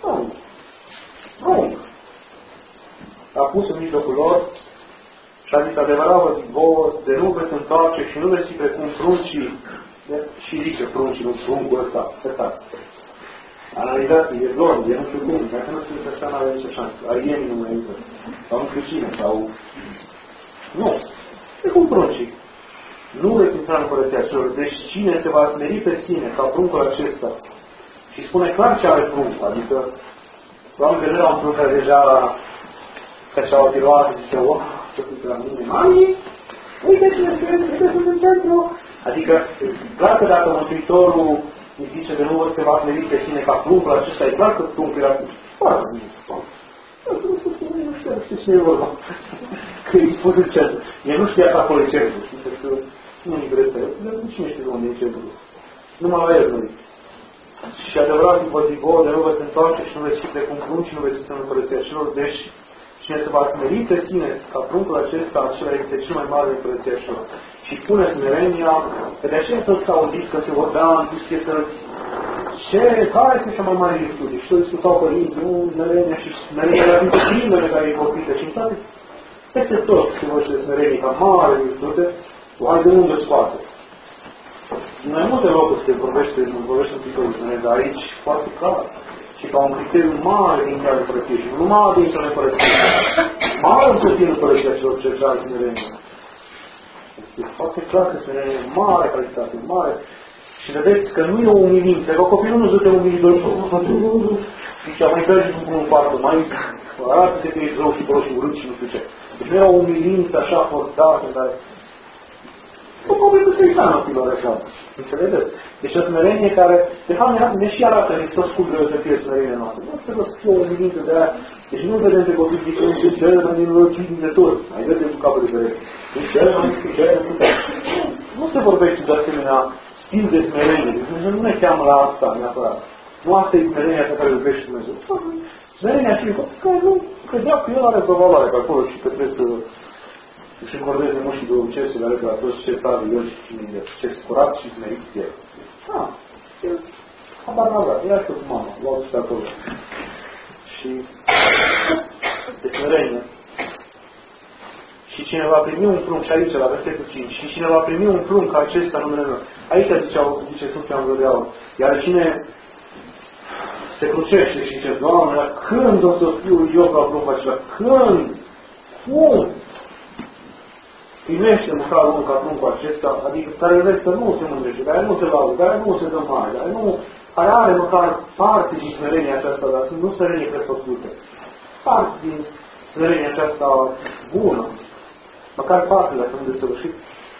A: Prunc. A pus în mijlocul lor și a zis, adevărat vă zic vouă, de nu veți întoarce și nu veți fi precum pruncii. Și zice pruncii, nu pruncul ăsta. Analizați, e blond, e nu știu cum. Dacă nu știu așa, n-are nicio șansă. Arienii nu mai intră. Sau nu știu cine, sau... Nu. E cum pruncii. Nu veți intra în Împărăția Celor. Deci cine se va smeri pe sine ca pruncul acesta și spune clar ce are pruncul, adică probabil că nu era un prunc care deja că și-au tiroat și zice, wow, ce sunt la mine, mami, uite cine sunt în centru. Adică, clar că dacă Mântuitorul îi zice de nu se va smeri pe sine ca pruncul acesta, e clar că pruncul era foarte bine. Nu știu cine e vorba. Că e pus în centru. El nu știa că acolo e centru. Știți că nu-i greță. Dar nu cine știe unde e centru. Numai la el nu-i. Și adevărat vă zic vouă, de nu veți întoarce și nu veți fi precum prunci și nu veți fi în Împărăția Celor. Deci, cine se va smeri pe sine ca pruncul acesta, acela este cel mai mare în Împărăția Celor. Și pune smerenia, că de aceea toți au zis că se vorbea în dischetăți. Care este cea mai mare virtute? Și toți discutau părinți, nu, smerenia și smerenia era dintre primele care îi vorbită. Și în toate, peste tot se vorbește de smerenie ca mare virtute, o hai de unde scoate. În mai multe locuri se vorbește în titlul de smerenie, dar aici foarte clar. Și ca un criteriu mare din care împărăție. Și nu numai din care împărăție. Mare împărăție în Împărăția Celor ce are smerenie. Este foarte clar că smerenie e mare calitate, mare. Și vedeți că nu e o umilință, că copilul nu se umilitor. Zicea, mai mergi în parcă, mai arată-te că ești rău și prost și urât și nu știu ce. Deci nu era o umilință așa forțată, dar... Nu povestă să-i da copilor așa. Înțelegeți? Deci o smerenie care, de fapt, ne și arată Hristos cum trebuie să fie smerenia noastră. Nu trebuie să fie o umilință de aia. Deci nu vedem pe copil zice, nu știu ce, mai din locii din de tot. Mai vedem cu capul de pereche. Deci ce, mai știu ce, nu se vorbește de asemenea stil de smerenie. Dumnezeu nu ne cheamă la asta neapărat. Nu asta e smerenia pe care o iubește Dumnezeu. Smerenia și că nu credea că el are vreo valoare pe acolo și că trebuie să își încordeze mușii de obicesele ale la toți ce tare el și cine e. Ce scurat și smerit el. El habar n-avea. Era și cu mama. L-au dus pe acolo. Și de smerenie. și cine va primi un prunc, și aici la versetul 5, și cine va primi un prunc ca acesta în numele meu. Aici zice Sfântul Ioan Gură de Aur. Iar cine se crucește și zice, Doamne, când o să fiu eu ca pruncul acela? Când? Cum? Primește măcar unul ca pruncul acesta, adică care vezi că nu se mândrește, care nu se laudă, care nu se dă mare, care are măcar parte din smerenia aceasta, dar nu smerenie prefăcută. Parte din smerenia aceasta bună, măcar parte dacă nu desăvârșit,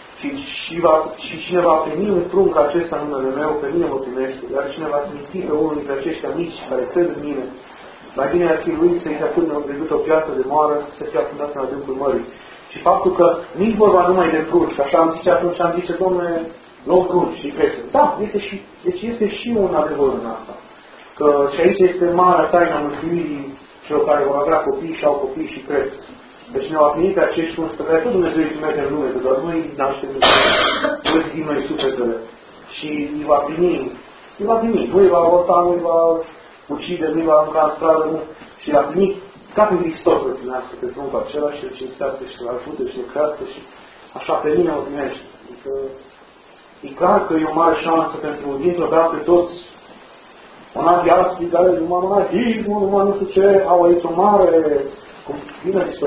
A: și cine va primi un prunc acesta în numele meu, pe mine mă primește, iar cine va simți pe unul dintre aceștia mici care cred în mine, mai bine ar fi lui să-i se apune o piatră de moară, să fie afundat în adâncul mării. Și faptul că nici vorba numai de prunci, așa am zice atunci, am zice, Dom'le, luăm prunci și crește. Da, deci este și un adevăr în asta. Că și aici este marea taina mântuirii celor care vor avea copii și au copii și cresc. Deci ne-au primit acești prunci pe care tot Dumnezeu îi primește în lume, că doar noi îi naștem, noi zidim noi sufletele. Și îi va primi, nu îi va avorta, nu îi va ucide, nu îi va arunca în stradă, nu. Și îi va primi ca pe Hristos să primească pe pruncul acela și îl cinstească și să-l ajute și să crească și așa pe mine o primește. Adică e clar că e o mare șansă pentru dintr-o dată toți monahii astfel, care numai monahismul, numai nu știu ce, au aici o mare, cum vine zis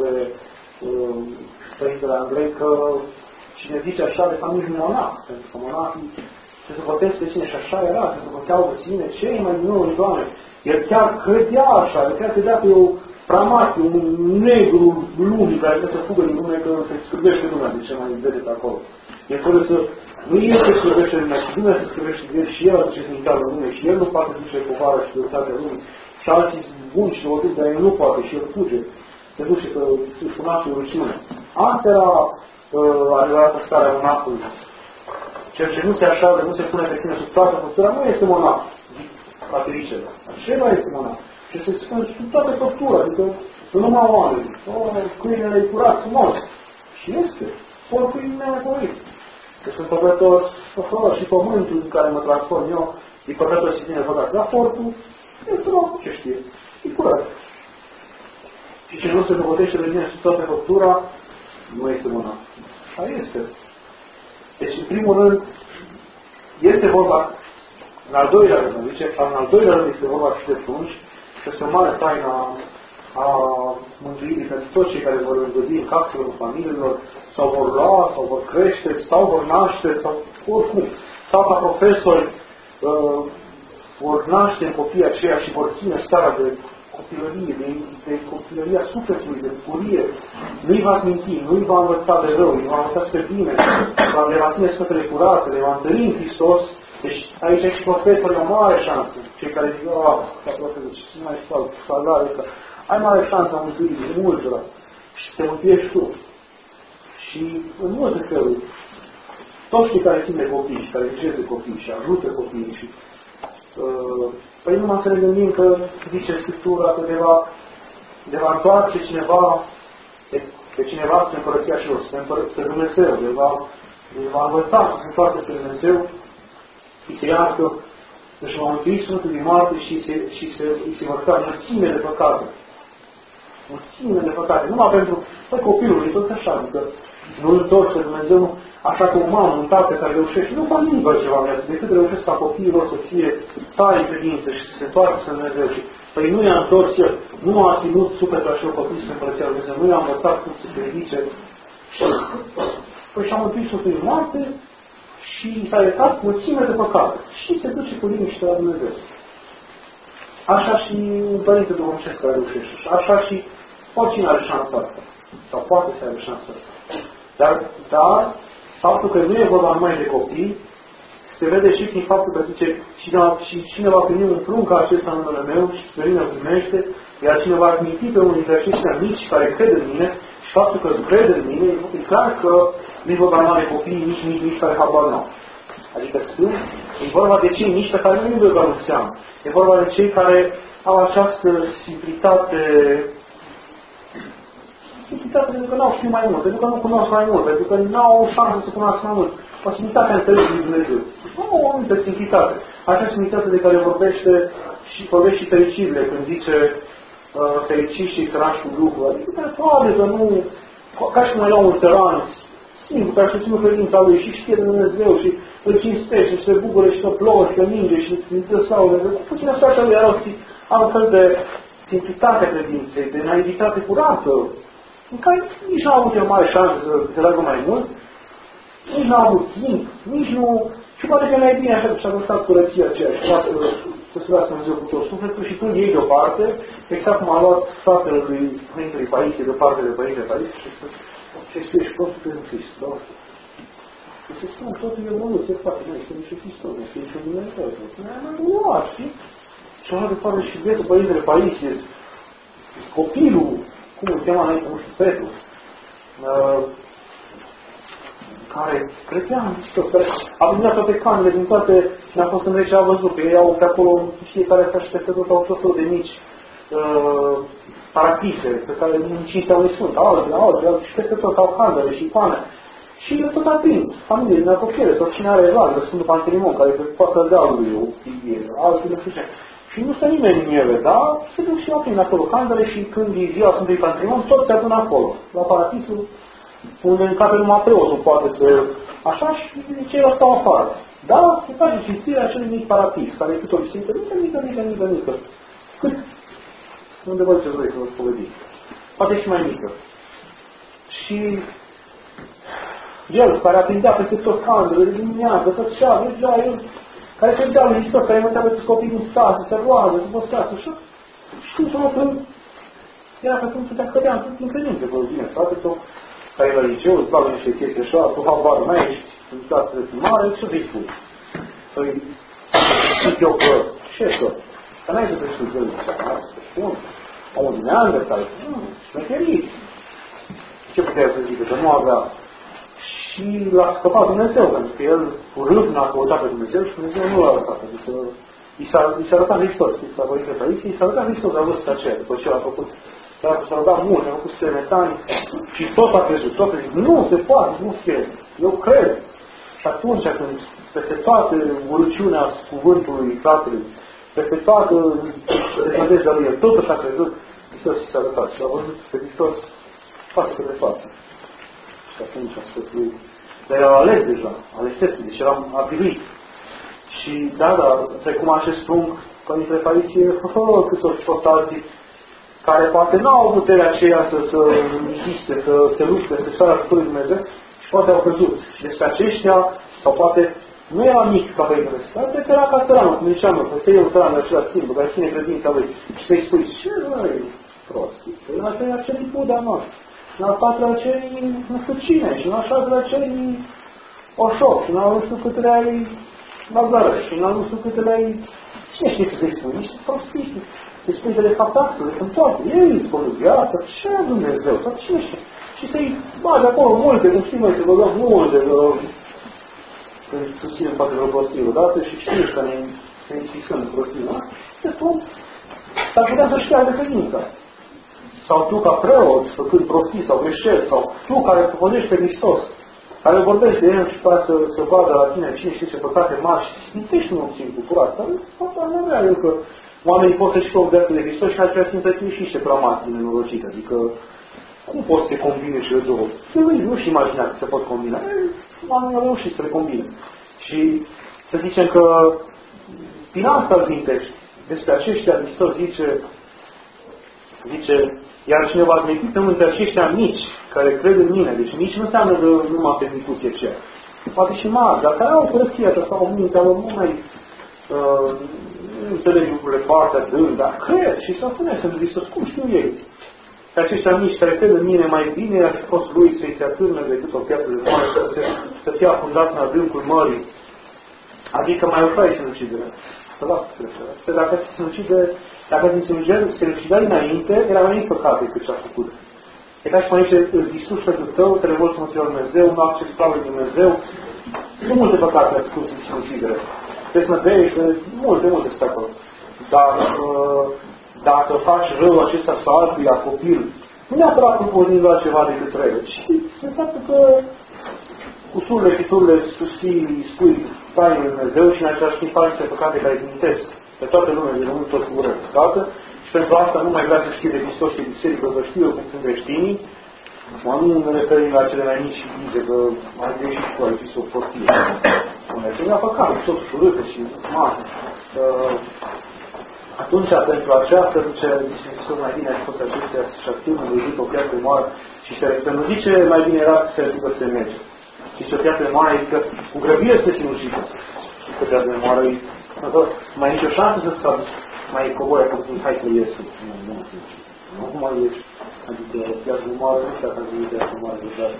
A: Părintele Andrei, că cine zice așa, de fapt nici monah, pentru că monahii se socotesc pe cine și așa era, se socoteau pe cine, cei mai din nou, Doamne, el chiar credea așa, el chiar credea că e o pramatie, un negru lumii care trebuie să fugă din lume, că se scârbește lumea de ce mai vedeți acolo. El trebuie să, nu el se scârbește lumea, ci lumea se scârbește de el și el aduce să-i în lume și el nu poate duce povara și dreptatea lumii. Și alții buni și o duc, dar el nu poate și el fuge. Se duce că își cunoaște rușine. Asta era adevărată starea monahului. Cel ce nu se așează, nu se pune pe sine sub toată făptura, nu este monah, zic patericele. Acela este monah. Și se spune sub toată făptura, adică nu numai oameni. Câinele e curat, frumos. Și este. Porcul e neapărit. Că sunt păcătos, și pământul în care mă transform eu, e păcătos și bine păcat. Dar porcul e frumos, ce știe. E curat. Și ce nu se dovedește de mine sub toată făptura, nu este monah. Așa este. Deci, în primul rând, este vorba, în al doilea rând, zice, în al doilea rând este vorba și de prunci, și este o mare taină a mântuirii pentru toți cei care vor îngădi în casele familiilor, sau vor lua, sau vor crește, sau vor naște, sau oricum. Sau ca profesori vor naște în copiii aceia și vor ține starea de copilărie, de copilăria sufletului, de bucurie. Nu-i va minti, nu-i va învăța de rău, îi va învăța spre bine, le va ține sfătele curate, le va întări în Hristos. Deci aici și profesorii au mare șansă. Cei care zic, ca profesor, ce mai stau, salare ăsta. Ai mare șansă a mântuirii, în multora. Și te mântuiești tu. Și în multe feluri, toți cei care țin de copii și care grijesc de copii și ajută copiii și păi numai să ne gândim că zice Scriptura că de va întoarce cineva pe cineva spre Împărăția și spre Dumnezeu, de va învăța să se întoarcă spre Dumnezeu și se iartă, își va mântui Sfântul din moarte și se vor face mulțime de păcate. Mulțime de păcate. Numai pentru copilul, e tot așa, adică nu-l întorci pe Dumnezeu, așa că o mamă, un tată care reușește, nu fac nimic altceva în viață, decât reușesc ca copiilor să fie tare în credință și să se întoarcă să Dumnezeu. Și păi nu i-a întors el, nu a ținut sufletul așa copii spre Împărăția Lui Dumnezeu, nu i-a învățat cum să se ridice. Păi și-a mântuit Sfântul din moarte și s-a iertat mulțime de păcate. Și se duce cu liniște la Dumnezeu. Așa și un părinte duhovnicesc care reușește. Așa și oricine are șansa asta. Sau poate să aibă șansa asta. Dar faptul că nu e vorba numai de copii, se vede și prin faptul că zice și cine va primi un prunc ca acesta în numele meu și pe mine îl primește, iar cine va admiti pe unul dintre aceștia mici care cred în mine și faptul că crede în mine, e clar că nu e vorba numai de copii mici care habar n-au. Adică e vorba de cei mici pe care nu îi anunțeam. E vorba de cei care au această simplitate pentru că nu au știut mai mult, pentru că nu cunosc mai mult, pentru că nu au șansă să cunoască mai mult. Facilitatea înțelegerii lui Dumnezeu. Nu o anumită simplitate. Așa simplitate de care vorbește și fericirile, când zice fericiți și sărași cu Duhul. Adică poate că ca și cum era un țăran simplu, care și ținut credința lui și știe de Dumnezeu și îl cinstește și se bucură și că plouă și că ninge și îi dă slavă de Dumnezeu. Puțin așa că era un fel de simplitate a credinței, de naivitate curată, în care nici nu a avut el mare șansă să se leagă mai mult, nici nu a avut timp, nici nu... Și poate că mai bine așa că și-a găsat curăția aceea și să se lasă Dumnezeu cu tot sufletul și când iei deoparte, exact cum a luat fratele lui Părintele Paisie deoparte de Părintele Paisie și spune, ce ești profitul în Hristos? Și se spune, totul e mult, se face, nu este nici Hristos, nu este nici Dumnezeu. Nu, știi? Și a luat deoparte și vietul Părintele Paisie, copilul, cum îl chema înainte, nu știu, Petru, care credea în Hristos, care a văzut toate canele din toate, și a fost în rece, a văzut, că ei au pe acolo, fiecare așa și peste tot, au tot felul de mici paratise, pe care în cinstea unui sfânt, altele, și peste tot au candele și icoane. Și le tot aprind, familie din apropiere, sau cine are eval, Sfântul Pantelimon, care pe poată dealului, o figură, alții nu știu ce. Și nu stă nimeni în ele, dar se duc și aprind acolo candele și când e ziua Sfântului Pantelimon, tot se adună acolo, la paratisul, unde în care numai preotul poate să... Așa și ceilalți stau afară. Dar se face cinstirea acelui mic paratis, care e cât o biserică, mică. Cât? Undeva ce vrei să vă spovedit. Poate și mai mică. Și el, care aprindea peste tot candele de dimineață, tot cea, mergea el, care se dea lui Hristos, care mătea pe copii din sat, să se roagă, să postească, așa. Și într-o când era pe cum să te cădea în credință, vă bine, frate, tot care e la liceu, îți bagă niște chestii așa, tu habar mai ești, în clasă de mare, ce să-i spui? Păi, zic eu că, ce că? Că n-ai să știu că să spun, omul din Neandertal, șmecherii. Ce putea să zică? Că nu avea. Și l-a scăpat Dumnezeu, pentru că el cu râvnă a căutat pe Dumnezeu și Dumnezeu nu l-a lăsat. Adică, i s-a arătat Hristos, i s-a arătat Hristos la vârsta aceea, după ce l-a făcut. Dar s-au dat mult, au făcut stemetani și tot a crezut, nu se poate, nu fie, eu cred. Și atunci când peste toată urăciunea cuvântului Tatălui, peste toată deznădejdea lui, el totuși a crezut, Hristos și s-a arătat și a văzut pe Hristos față către față. Și atunci a spus lui, dar el a ales deja, alesese, deci eram abiruit. Și da, precum acest prunc, Părintele Paisie, cât o fost alții, care poate nu au puterea aceea să insiste, să se lupte, să se sară cu lui Dumnezeu și poate au căzut. Și despre aceștia, sau poate nu era mic ca Părintele Sfânt, era ca țăranul, cum ziceam eu, că se iei un țăran de același simplu, care ține credința lui și să-i spui, ce răi, prost, în al treilea ceri Buda noastră, în al patrulea ceri nu știu cine, și în al șaselea ceri Oșoc, și în al nu știu câtelea-i Lazară, și în al nu știu câtelea-i, cine știe ce să-i spui, niște prostii. Deci Sfântele Faptactele, sunt toate. Ei îi spun, iată, ce a Dumnezeu, sau cine știe? Și să-i bage acolo multe, cum știm noi, să vă dăm multe, când susținem poate vreo prostie odată și știți că ne insistăm în prostie, nu? De tu, s-ar putea să știa de credința. Sau tu ca preot, făcând prostii sau greșeli, sau tu care propunești pe Hristos, care vorbești de el și poate să vadă la tine cine știe ce păcate mari și sfintești un obțin cu curat. Dar nu vrea eu că oamenii pot să-și facă viața de Hristos și în același timp să fie și niște plamați nenorocite. Adică, cum pot să se combine cele două? Nu-și imagina că se pot combina. Oamenii au reușit să le combine. Și să zicem că din asta vintești despre aceștia Hristos zice, iar cineva a zmetit între aceștia mici, care cred în mine. Deci mici nu înseamnă că numai pe micuție aceea. Poate și mari, dar care au curăția asta sau mintea lor nu mai nu înțeleg lucrurile foarte adânc, dar cred și să spune să-mi Hristos, cum știu ei? Că aceștia mici care cred în mine mai bine ar fi fost lui să-i se atârne decât o piatră de mare, să fie afundat în adâncul mării. Adică mai ușor e sinuciderea. Să lasă trecerea. Dacă se sinucide, dacă se sinucidea înainte, era mai mic păcat decât ce a făcut. E ca și cum aici îți distrugi pentru tău, te revolți în Lui Dumnezeu, nu accepti slavă lui Dumnezeu. Nu multe păcate ai făcut în sinucidere. Desnădește, multe sunt acolo. Dar dacă faci rău acesta sau altuia copil, nu neapărat nu poți la ceva decât rău. Și se înseamnă că cu surle și turle susții, spui tainul lui Dumnezeu și în același timp faci niște păcate care îi mintesc pe toată lumea, de rămân tot cu ură. Și pentru asta nu mai vrea să știe de Hristos și de biserică, că știu eu cum sunt creștinii, Nu ne referim la cele mai mici vize, că mai greșit și cu aici să o prostie. Spune, mi-a păcat, totuși urâtă și mare. Atunci, pentru aceasta, zice mai bine a fost acestea și acțiunea lui Zit o piatră moară și să nu zice mai bine era să se ridică să se merge. Și o piatră moară, adică cu grăbire să se sinucită. Că piatră moară, mai nicio șansă să scapi, mai coboia că hai să ies. Nu cum mai ieși. Adică piatră moară, nu știu dacă a zis piatră moară de dată.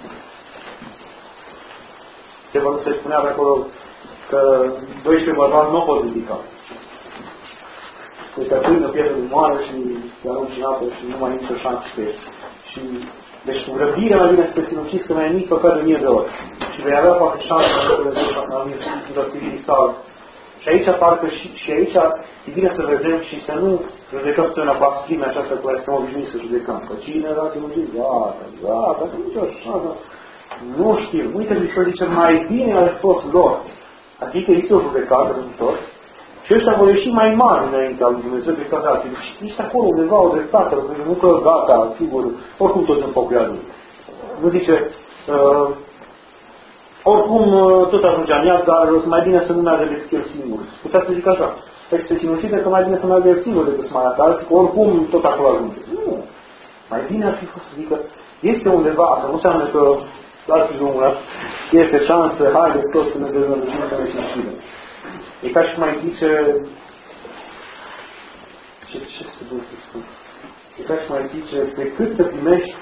A: Se spunea pe acolo că 12 bărbați nu pot ridica. Este atât o piatră de moară și te arunci în apă și nu mai ai nicio șansă să ieși. Și deci cu grăbire mai bine să te sinuciți că mai ai mic păcat de 1000 de ori. Și vei avea poate șansă să te vedești la mine sau. Și aici parcă și aici e bine să vedem și să nu judecăm pe una baschime aceasta cu care suntem obișnuiți să judecăm. Că cine era sinucit? Gata, că nicio șansă. Nu știu. Uite, Hristos zice, mai bine ar fost lor. Adică este o judecată pentru toți. Și ăștia vor ieși mai mari înaintea lui Dumnezeu decât alții. Și ești acolo undeva o dreptate, nu că gata, sigur, oricum toți împocuia lui. Nu zice, oricum tot ajungea în iad, dar mai bine să nu meargă decât el singur. Putea să zic așa, deci se sinucide că mai bine să meargă el singur decât să mai arată alții, că oricum tot acolo ajunge. Nu. Mai bine ar fi fost să zică, este undeva, că nu înseamnă că dați drumul, este șansă, haideți toți să ne dezvăluim să ne sinucidem. E ca și mai zice, ce se duce să spun? E ca și mai zice, pe cât să primești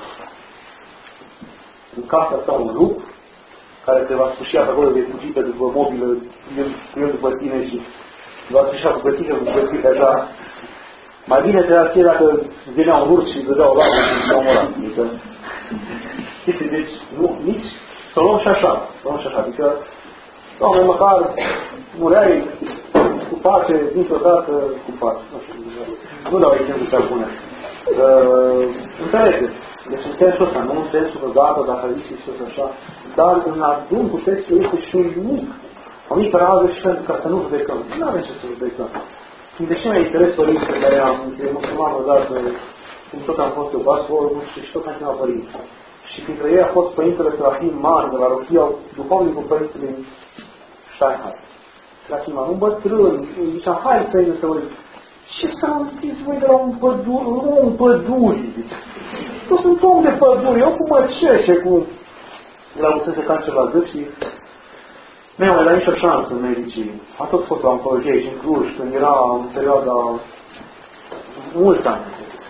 A: în casa ta un lup, care te va sfârșia pe acolo de fugită după mobilă, el după tine și va sfârșia cu gătită, cu gătită, așa. Mai bine te dați dacă venea un urs și îți dădea o lapă și te-a omorat. Adică, știți, deci, nu, nici, să o luăm și așa, adică, Doamne, măcar mureai cu pace, dintr-o dată, cu pace. Nu dau exemplu ce-ar pune. Înțelegeți? Deci în sensul ăsta, nu în sensul că gata, dacă a zis Iisus așa, dar în adun cu textul este și un mic. O mică rază și pentru ca să nu judecăm. Nu avem ce să judecăm. Și de ce mi-a interes părinții care am musulman odată, cum tot am fost eu, basforul și tot am chemat părinți. Și printre ei a fost părintele Serafim Mari de la Rochia, duhovnicul părintele Steinhardt. Serafim Mari, un bătrân, ziceam, hai să iei să văd. Ce să-mi știți voi de la un păduri? Eu sunt om de păduri, eu cu măceșe, cu... El a văzut să cancer la gât și nu i-am mai dat nicio șansă în medicii. A tot fost la oncologie aici, în Cluj, când era în perioada mulți ani.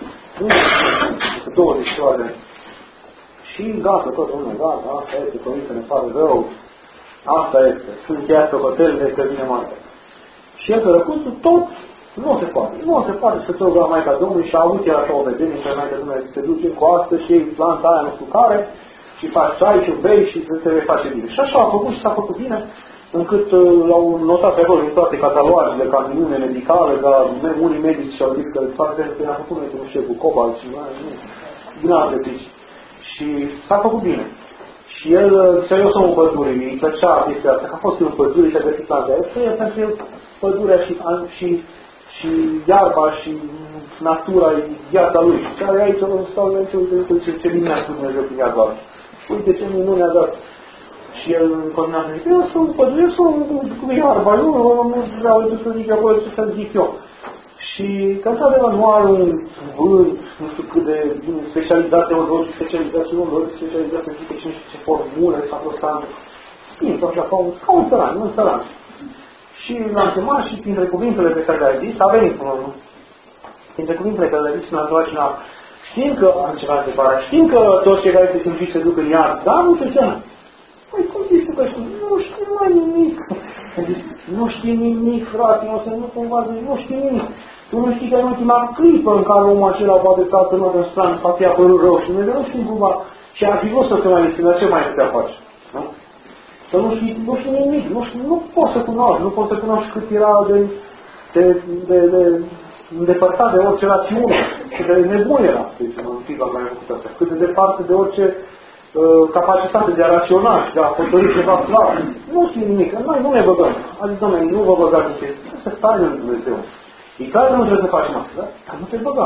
A: 20 de ani. Și gata, tot lumea, gata, asta este, părinte, ne pare rău. Asta este. Sunt chiar pe hotelele că vine Maica. Și el răspunsul tot nu se poate. Nu se poate să te rog la Maica Domnului și a avut el așa o vedenie că Maica Domnului se duce în coastă și iei planta aia nu știu care și faci ceai și bei și se reface bine. Și așa a făcut și s-a făcut bine încât l-au notat pe acolo în toate catalogele, ca minune medicale, dar unii medici și-au zis că fac bine că ne-a făcut noi cu șeful Cobalt și nu, din alte pici. Și s-a făcut bine. Și el zicea, eu sunt în pădure, îi plăcea chestia asta, că a fost în pădure și a găsit planta aia. El pentru el pădurea și iarba și natura e viața lui. Și are aici, stau aici, uite ce bine a spus Dumnezeu prin iarba. Uite ce minune a dat. Și el continuă să zice, eu sunt în pădure, eu sunt cu iarba, eu nu vreau să zic acolo ce să zic eu. Și că într-adevăr nu are un vânt, nu știu cât de specializate, ori specializați, ori specializați să zică cine știu ce formule, sau prostant. Simplu, așa, ca un țăran, un țăran. Și l-am chemat și printre cuvintele pe care le-a zis, a venit până urmă. Printre cuvintele pe care le-a zis, mi-a întrebat cineva, știm că, am ceva întrebare, știm că toți cei care se simți se duc în iad, dar nu se cheamă. Păi, cum zici tu că știi? Nu știu mai nimic. Nu știi nimic, frate, o să nu cumva zici, nu știi nimic. Tu nu știi că în ultima clipă în care omul acela poate sta să nu în stran, poate i-a părut rău și Dumnezeu nu știu cumva și ar fi vrut să se mai destină, ce mai putea face? Nu? Să nu știi nimic, nu poți să cunoști, nu poți să cunoști cât era de îndepărtat de orice rațiune, cât de nebun era, deci, în fiva care a făcut asta, cât de departe de orice capacitate de a raționa și de a hotărîi ceva clar. Nu știi nimic, noi nu ne băgăm. A zis, Doamne, nu vă băgați în chestii, trebuie să stai în Dumnezeu. E clar că nu trebuie să facem asta, da? Dar nu te băga.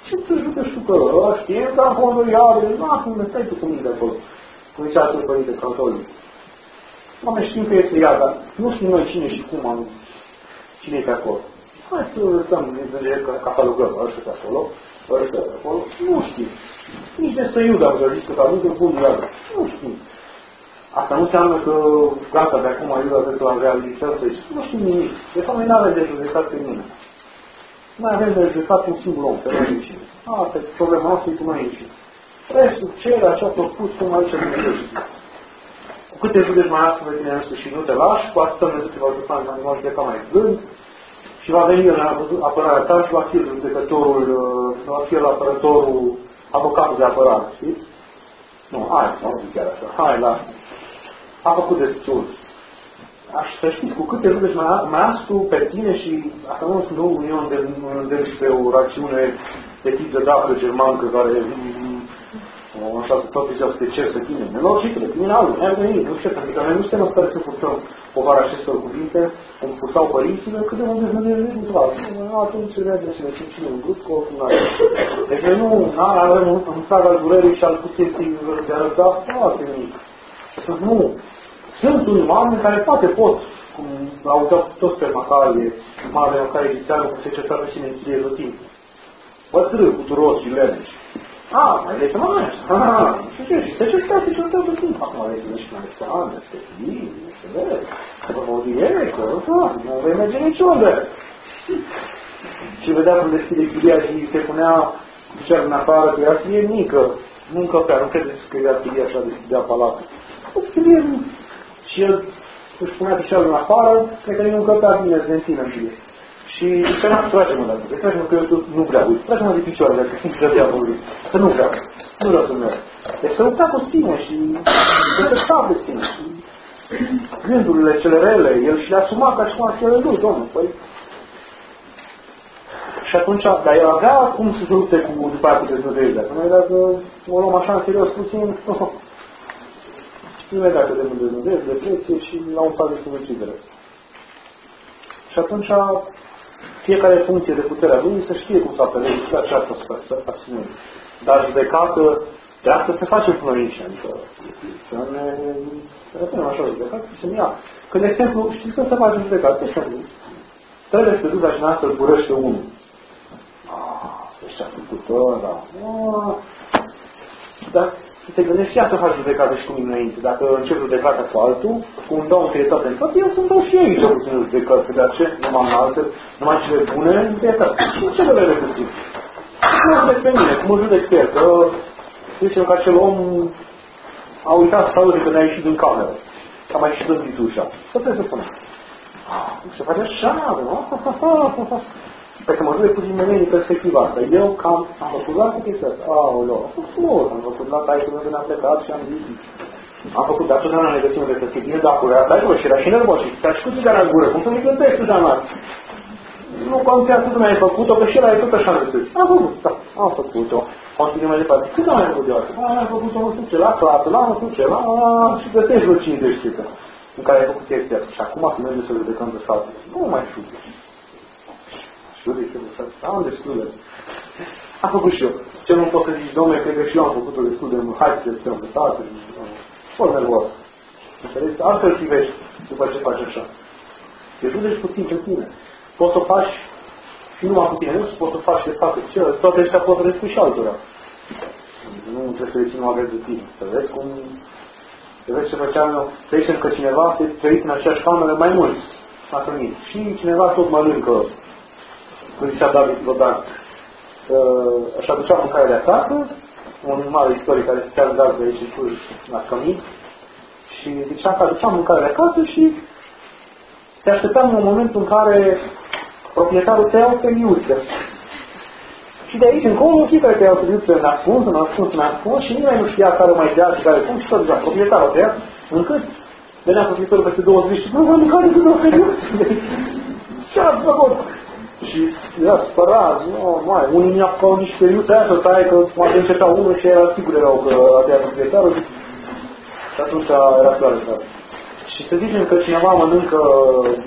A: Ce te jucă și tu că știe că am fonduri iarele, lasă-mă, stai tu cu mine de acolo. Cum zicea tu, Părinte Catolic. Oameni, știm că este ea, dar nu știm noi cine și cum cine e pe acolo. Hai să lăsăm, ne că catalogăm, ăștia pe acolo, ăștia pe acolo, nu știm. Nici despre Iuda am zis că nu că bun iară, nu știm. Asta nu înseamnă că gata, de acum Iuda trebuie să la realizăm, deci nu știm nimic. De fapt, noi nu avem de judecat pe nimeni. Noi avem de judecat un singur om, pe noi înșine. Asta e problema noastră, e cu noi înșine. Restul, ceea ce a propus, cum aici nu știu. Cu cât te judești mai astfel de tine însuși și nu te lași, cu atât Dumnezeu te va judeca mai judeca mai blând și va veni în apărarea ta și va fi judecătorul, va fi apărătorul, avocatul de apărare, știți? Nu, hai, nu zic chiar așa, hai, lasă. A făcut destul. Să știți, cu cât te judești mai aspru pe tine și asta nu e un despre o rațiune de tip de dată germancă care așa să tot zicea să te cer pe tine. Nenorocitele, tine n-au, ne-ai venit, nu știu, pentru că noi nu suntem în stare să purtăm povara acestor cuvinte, cum purtau părinții, cât de mult deznădejde nu vreau. Atunci să ne cine un grup cu oricum n-are. Deci noi nu avem un prag al durerii și al puteții de a răbda foarte mic. Nu. Sunt unii oameni care poate pot, cum auzeau toți pe Macarie, Mare Macarie Egipteană, cum se certa pe sine în chilie de timp. Bătrân, cu duros și leneși. Mai vrei să mănânci? Și se certa tot timp. Acum vrei să mergi la Alexandru, să fii, să vezi, să vă modiere, că nu vei merge niciunde. Și vedea cum deschide chilia și se punea cea din afară, că era chilie mică, nu încăpea, nu credeți că era chilia așa deschidea palatul. O chilie și el își punea picioarele în afară, cred că nu încăpea bine zventină în chilie. Și zicea, trage-mă de acolo, trage-mă că eu nu vreau, trage-mă de picioarele, că sunt de diavolului, că nu vreau să merg. Deci să lupta cu sine și să testa de sine și gândurile cele rele, el și le asuma ca și cum ar fi ale lui, Domnul, păi. Și atunci, dar el avea cum să se lupte cu după aia cu deznădejdea, că noi dacă o luăm așa în serios puțin, imediat de mult deznădejde, depresie și la un pas de sinucidere. Și atunci, fiecare funcție de puterea lui să știe cum să apeleze și la această pasiune. Dar judecată, de asta se face până aici, adică să ne răpunem așa judecată și să ne ia. Că, de exemplu, știți că se face judecată? De exemplu, trebuie să te duci la cineva să-l curăște unul. Deci a făcut ăla. Dar să te gândești și ea să faci judecată și cu mine înainte. Dacă încep judecata cu altul, cu un dau întâietate în tot, eu să-mi dau și ei cel puțin judecată. De ce? Numai în alte, numai cele bune, întâietate. Și ce le recuțim? Nu judec pe mine, cum îl judec pe el, că zicem că acel om a uitat să aude că ne-a ieșit din cameră. Că a mai ieșit în ditușa. Să trebuie să spunem. Se face așa, Păi să mă judec puțin menii în perspectiva asta. Eu cam am făcut la cu chestia asta. Aoleu, a fost frumos. Am făcut la taică când am plecat și am zis. Am făcut, dar totdeauna ne găsim de să bine de acolo. Asta e și era și nervos și ți-a și cu țigara în gură. Cum să mi gândești tu, Janat? Nu contează cât mai ai făcut-o, că și ăla e tot așa de sus. Am făcut, da, am făcut-o. Continuăm mai departe. Cât am mai făcut eu asta? Am făcut-o, nu știu ce, la clasă, la nu știu ce, la... și găsești vreo 50 ștită în care ai făcut chestia asta. Și acum să mergem să judecăm de statul. Nu mai știu. Am destule. Am făcut și eu. Ce nu pot să zici, domnule, cred că și eu am făcut-o destul de mult. Hai să te stăm de tată. Fost nervos. Înțelegi? Altfel privești după ce faci așa. Te judeci puțin pe tine. Poți să faci și numai cu tine. Nu poți să faci de toate. Toate ăștia poți să le spui și altora. Nu trebuie să le țin o aveți de tine. Să vezi cum... Să vezi ce făceam eu. Să zicem că cineva se trăit în aceeași cameră mai mulți. S-a trăit. Și cineva tot mănâncă. Cum zicea David Lodan, își aducea mâncare de acasă, un mare istoric care se chiar de aici în Cluj, la Cămin, și zicea că aducea mâncare de acasă și te așteptam în momentul în care proprietarul te iau pe iuță. Și de aici încolo, fiecare te iau pe iuță în ascuns și nimeni nu știa care mai dea și care cum și tot zicea, proprietarul te ia, încât venea proprietarul peste 20 și nu vă mâncare de două pe iuță. Ce-ați făcut? Și era spărat, unii mi-au niște iute aia să taie, că poate începea unul și era sigur erau că atea proprietarul și atunci era clar. Și să zicem că cineva mănâncă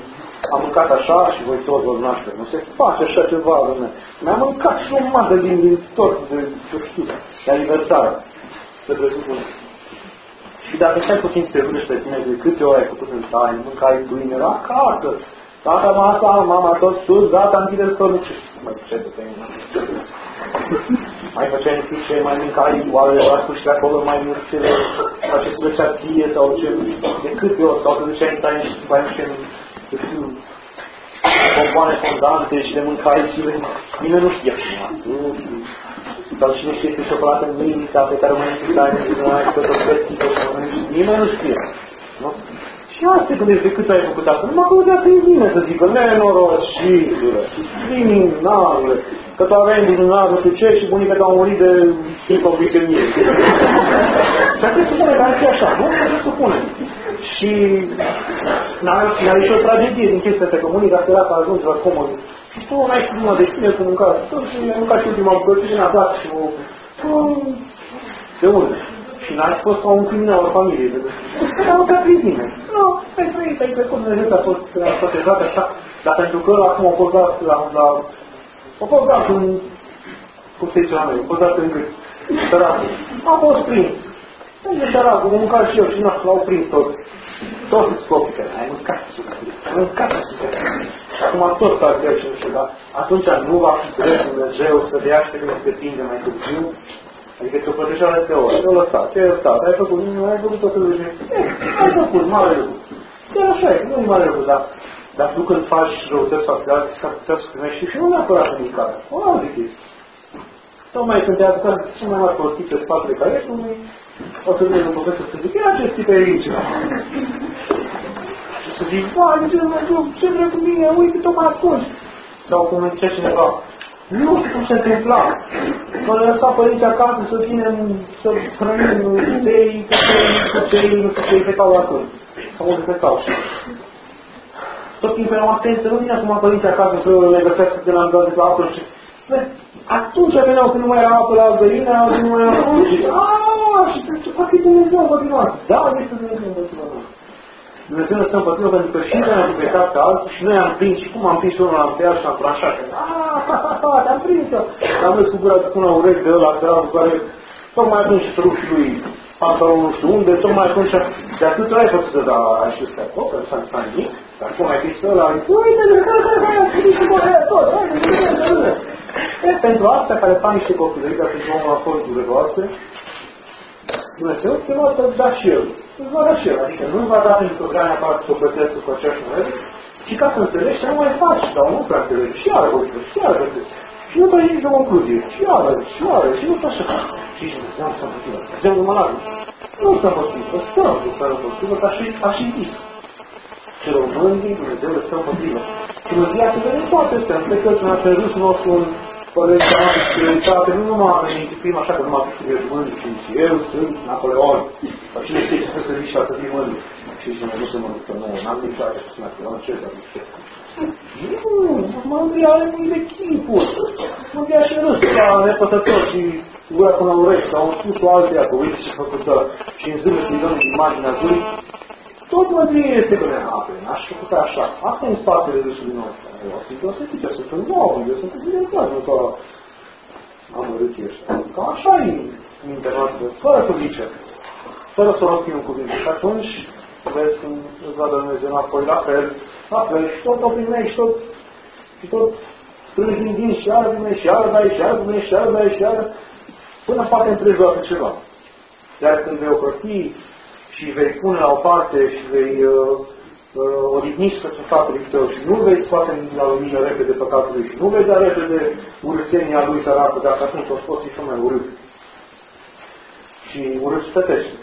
A: am mâncat așa și voi toți vă cunoaște. Nu se face așa ceva, lumea. Mi-am mâncat și o madă din tot, de știu, de aniversare. Să presupune. Și dacă stai puțin să te vânești pe tine de câte ori ai făcut în taină, mâncai pâine, era acasă. Tata, mama, tot sus, gata, închide tot. Mai ce de pe mine? Mai făceai în fișe, mai mâncai oarele ascult și de acolo mai mult face speciație sau ce, de câte ori, sau te duceai în taină și mai niște, nu știu, bomboane fondante și le mâncai și le... Nimeni nu știa. Sau cine știe ce ciocolată în mința pe care mănânci în taină și nu ai tot o spărțită și mănânci. Nimeni nu știe. Nu? Și asta gândești de cât ai făcut asta. Nu mă gândea pe mine să zică, nenorocitule, criminalule, că tu aveai îmbuzunar nu știu ce și bunica ta a murit de hipoglicemie. Și trebuie să spune că ar fi așa, nu? Trebuie să spune. Și n-are și o tragedie din chestia asta, că bunica era că a ajuns la comodă. Și tu n-ai știut numai de tine cu mâncare. Ai mâncat și ultima bucățiune, a dat și o... De unde? Și n-ai fost ca un criminal la familie. Dar nu te-a prins nimeni. Nu, ai trăit, ai trecut, Dumnezeu te-a fost protejat așa. Dar pentru că acum au fost dat au fost dat în... Cum se zice la noi? Au fost dat în gât. Săracul. A fost prins. Unde săracul? Am mâncat și eu și l-au prins toți. Toți îți copii că ai mâncat și ai mâncat și și acum tot s-ar greu și nu știu, dar atunci nu va fi drept Dumnezeu să dea și când se prinde mai târziu. Adică ți-o protejare de ori. Te-o lăsat, te-ai lăsat, ai făcut nimic, ai făcut tot felul de... Ai făcut, mare lucru. Chiar așa e, nu e mare lucru, dar tu când faci răutăți sau alții, s-ar putea să primești și nu neapărat în mâncare. O altă chestie. Tocmai când te aducă cel mai mare prostit pe spatele caietului, o să vezi un profesor să zic, ia ce-ți pe aici? Și să zic, vai, ce vrei cu mine, uite, tocmai atunci. Sau cum zicea cineva, nu știu cum se întâmpla. Mă lăsa părinții acasă să vinem, să hrănim idei, că cei nu știu ce îi fecau atunci. Sau unde fecau. Tot timpul eram atenți, nu vine acum părinții acasă să le găsească de la îndată de la apă și... Atunci veneau când nu mai era apă la găină, nu mai era apă și... Aaaa, și ce fac Dumnezeu împătimat? Da, este Dumnezeu împătimat. Dumnezeu ne stă împătimat pentru că și noi am judecat pe alții și noi am prins și cum am prins unul la tăiat și am tranșat. Aaaa, te-am prins-o. Am mers cu gura până la urechi de ăla, care tocmai atunci se rup și lui pantalonul nu știu unde, tocmai atunci, de atât ai făcut să da, ai știut că acolo, că nu s-a nimic, dar cum ai prins pe ăla, uite, pentru asta care fac niște copilării, dacă omul a fost dureroase, Dumnezeu te va da și El. Îți va da și El. Adică nu îți va da pentru că vrea neapărat să o plătească cu aceeași monedă, ci ca să înțelegi să nu mai faci, dar nu prea înțelegi. Și iară voi și iară voi. Și nu mai nici de o concluzie. Și iară, și nu așa. Și zici, Dumnezeu nu s-a împotrivă. Dumnezeu nu mă lasă. Nu s-a împotrivă. Stă împotrivă, dar și zis. Celor mândri, Dumnezeu le stă împotrivă. Și mândia se vede toate astea. Nu cred că ți-a prejus nostru în părinții, nu m-a venit prima așa că nu m-a pus de mândri și eu sunt Napoleon. Dar cine știe ce trebuie să zici și să fii mândri? Și zice, nu se mândri, că nu, n-am niciodată să sunt Napoleon, ce să nu știu. Nu, mândria are mâini de chipuri. Mândria și râsul la nepăsător și gura până urechi, sau un spusul altea, că uite ce-a făcut ăla și în zâmbă să-i dăm imaginea lui. Tot mândrie este că n-aș făcut așa. Asta e în spatele râsului nostru. Eu sunt osetită, sunt un nobil, eu sunt evidentat, nu că amărâții ăștia. Că așa e mintea noastră, fără să zice, fără să rostim un cuvinte. Și atunci, vezi când îți va da Dumnezeu înapoi, la fel, și tot o primești, și tot strângi din și iară primești, și iară dai, și iară primești, și iară dai, și iară, până poate întregi la ceva. Iar când vei ocroti și vei pune la o parte și vei odihni sfârșitul tatălui tău și nu vei scoate la lumină repede păcatul lui și nu vei da repede urâțenia lui săracă, dacă atunci o scoți și mai urât. Și urât stătește.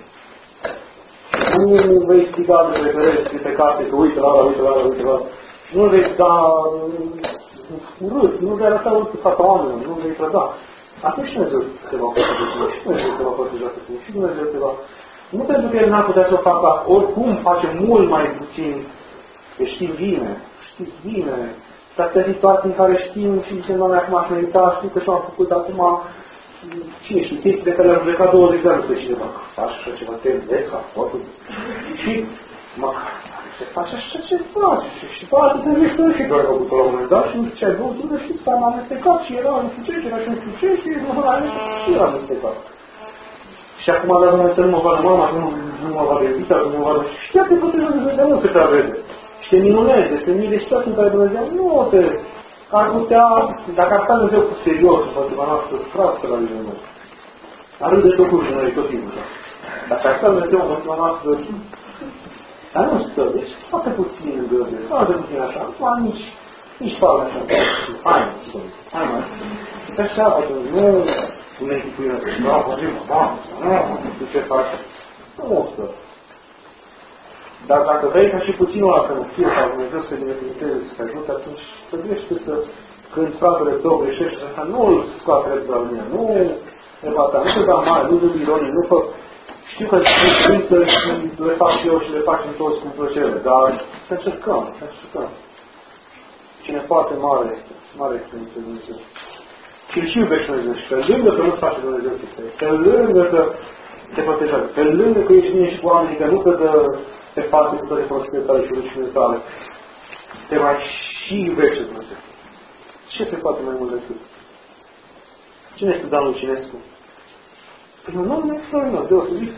A: Nu vei striga de pereți, de pecate, că uite la ăla. Nu vei da urât, nu vei arăta urât în fața oamenilor, nu vei trăda. Atunci Dumnezeu te va proteja, și Dumnezeu te va proteja pe tine, și Dumnezeu te va... Nu pentru că El n-ar putea să o facă, oricum face mult mai puțin, că știm bine, toate situații în care știm și zicem, Doamne, acum aș merita, știu că și-am făcut, acum, cine știu, chestii de care le-am judecat 20 de ani pe cineva, faci așa ceva, te înveți, ca fotul, și măcar, Se face așa ce face și poate te zici și doar făcut la un moment dat și nu știu ce ai văzut și s-a amestecat și era nu știu ce, și era și nu știu ce și nu era amestecat. Și acum dacă Dumnezeu nu mă vadă mama, nu mă vadă iubita, nu mă vadă și știa te puteți de unde se prea vede. Și te minuneze, se mii de situații în care Dumnezeu nu te... Ar putea, dacă ar sta Dumnezeu cu serios în fața noastră, frate la Dumnezeu. Ar râde tot cu noi tot timpul. Dacă ar sta Dumnezeu în fața noastră, dar nu stă, deci foarte puțin îngăduie, foarte puțin așa, nu nici fac așa. Hai, spune, hai mai. Și așa, atunci, nu ne închipuim că da, vorbim, nu știu ce faci. Nu stă. Dar dacă vrei ca și puținul ăla să nu fie, sau Dumnezeu să te binecuvânteze, să te ajute, atunci să gândești să, când fratele tău greșește, așa, nu îl scoate de la mine, nu te bata, nu te da mai, nu te ironii, nu fă... Știu că sunt și le fac și eu și le facem toți cu plăcere, dar să încercăm, să încercăm. Cine poate mare este Dumnezeu. Și îl și iubește Dumnezeu și pe lângă că nu-ți face Dumnezeu chestia, pe lângă că te protejează, pe lângă că ești bine și cu oamenii, că nu te dă pe față cu toate prostile tale și rușinile tale, te mai și iubește Dumnezeu. Ce se poate mai mult decât? Cine este Dan Lucinescu? Un om extraordinar, deosebit.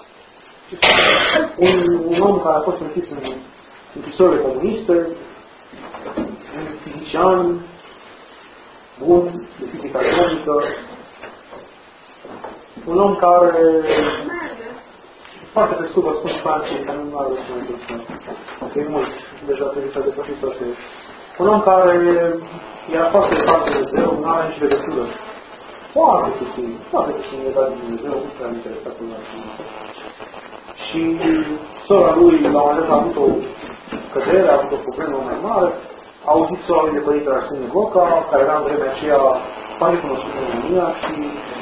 A: Un om care a fost închis în închisorile comuniste, un fizician bun, de fizică atomică, un om care foarte pe scurt vă spun Franței, că nu are să mă spun. E mult, deja trebuie să depășit toate. Un om care era foarte departe de Dumnezeu, nu avea nici legătură. Foarte puțin legat de Dumnezeu, nu prea interesat până la Dumnezeu. Și sora lui, la un moment dat, a avut o cădere, a avut o problemă mai mare, a auzit sora lui de Părintele Arsenie Goca, care era în vremea aceea foarte cunoscut în România și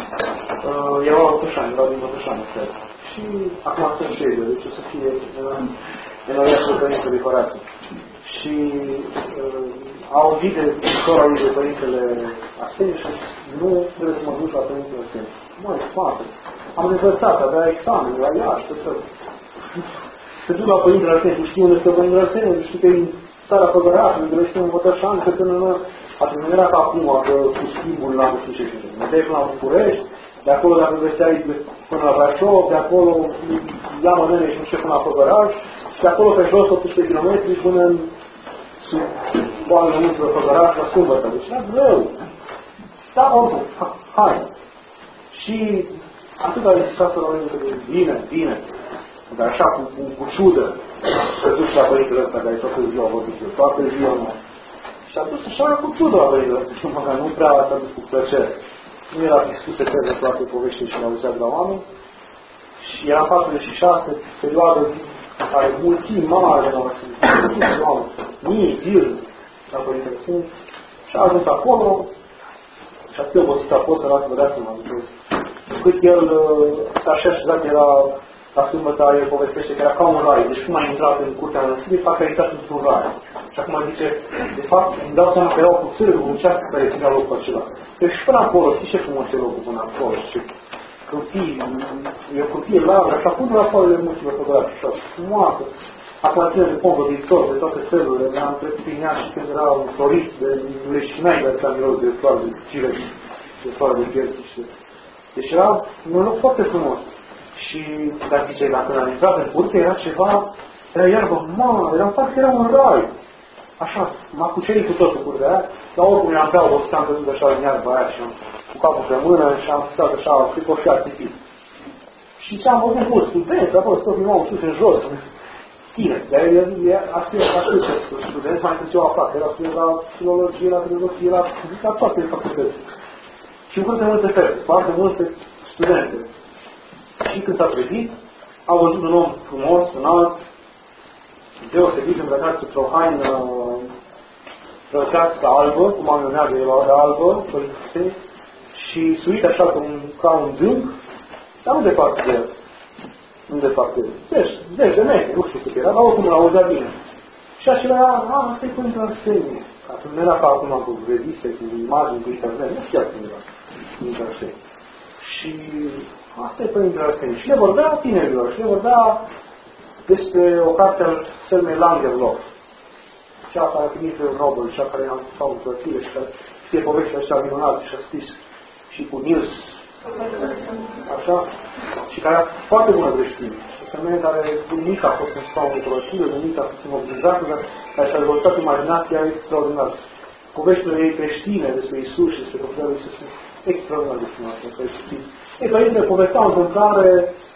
A: era Bătășani, era din Bătășani, cred. Și acum sunt ședă, deci o să fie enoriatul Părintele Horatiu. Și a auzit de sora lui de Părintele Arsenie și nu trebuie să mă duc la Părintele Arsenie. Măi, poate. Am învățat, avea examen, la Iași, tot. Se duc la Părintele Arsenie, tu știi unde este Părintele Arsenie, tu știi că e în țara Păgărașului, unde este un Bătășan, că până atunci nu era ca acum, că cu schimbul la nu știu ce. Mergeai până la București, de acolo dacă găseai până la Brașov, de acolo la Mănene și nu știu până la Păgăraș, și de acolo pe jos 800 km până în sub boalele mulți de Păgăraș la Sâmbătă. Deci era greu. Da, oricum, hai. Și atât a zis asta la mine, bine. Dar așa, cu ciudă, să duci la Părintele ăsta, care toată ziua a vorbit eu, toată ziua nu. Și a dus așa cu ciudă la Părintele ăsta, și măcar nu prea s-a dus cu plăcere. Nu era dispuse pe toate poveștile și le-auzea de la oameni. Și era 46, perioadă care mulțimi mari de oameni, mii, zilnic, la Părintele Sfânt. Și a ajuns acolo, și atât de obosit a fost, să vă dați seama, cât el s-a așezat, era la sâmbătă, el povestește că era ca un rai, deci cum a intrat în curtea mănăstirii, de fapt a intrat într-un rai. Și acum zice, de fapt, îmi dau seama că erau cu țărul un ceas care ținea locul acela. Deci și până acolo, știi ce frumos e locul până acolo, și câmpii, e o câmpie largă, așa până la soarele mulților făgărași, așa, frumoasă. Acum ține de fond viitor, de toate felurile, ne-am trecut prin ea și când era un florit de leșinai, de atâta miros de floare de cire, de floare de piersi. Deci era un loc foarte frumos. Și, dacă zice, dacă l-am intrat în curte, era ceva, era iarbă mare, era parcă era un rai. Așa, m-a cucerit cu tot în curtea aia, dar oricum eram prea obosit, am văzut așa în iarba aia și am cu capul pe mână și am stat așa, fricoșat tipit. Și ce-am văzut mulți studenți, acolo tot filmau sus în jos, tineri, dar asta e așa studenți, mai târziu afară, era student la filologie, la filozofie, la toate facultăți. Și în curte multe fete, foarte multe studente. Și când s-a trezit, a văzut un om frumos, înalt, deosebit, îmbrăcat într-o haină răcească albă, cum am numeat de la albă, și suit așa ca un zâmb, dar nu departe de el. Nu departe de el. Zeci de metri, nu știu cât era, dar oricum l-auzea bine. Și acela, asta e Părintele Arsenie. Atunci nu era ca acum cu reviste, cu imagini, cu internet, nu știa cum era Părintele Arsenie. Și asta e Părintele Arsenie. Și le vorbea tinerilor, și le vorbea despre o carte al Selmei Langerlof, cea care a primit Nobel, cea care a făcut plătire și care scrie povestea așa minunată și a scris și cu Niels, așa, și care a foarte bună creștină. O femeie care nimic a fost în scaunul plătire, nimic a fost imobilizată, dar care și-a dezvoltat imaginația extraordinară. Poveștile ei creștine despre Iisus și despre copilul Iisus sunt extraordinar de frumoase. Ei, Părintele povestea o întâmplare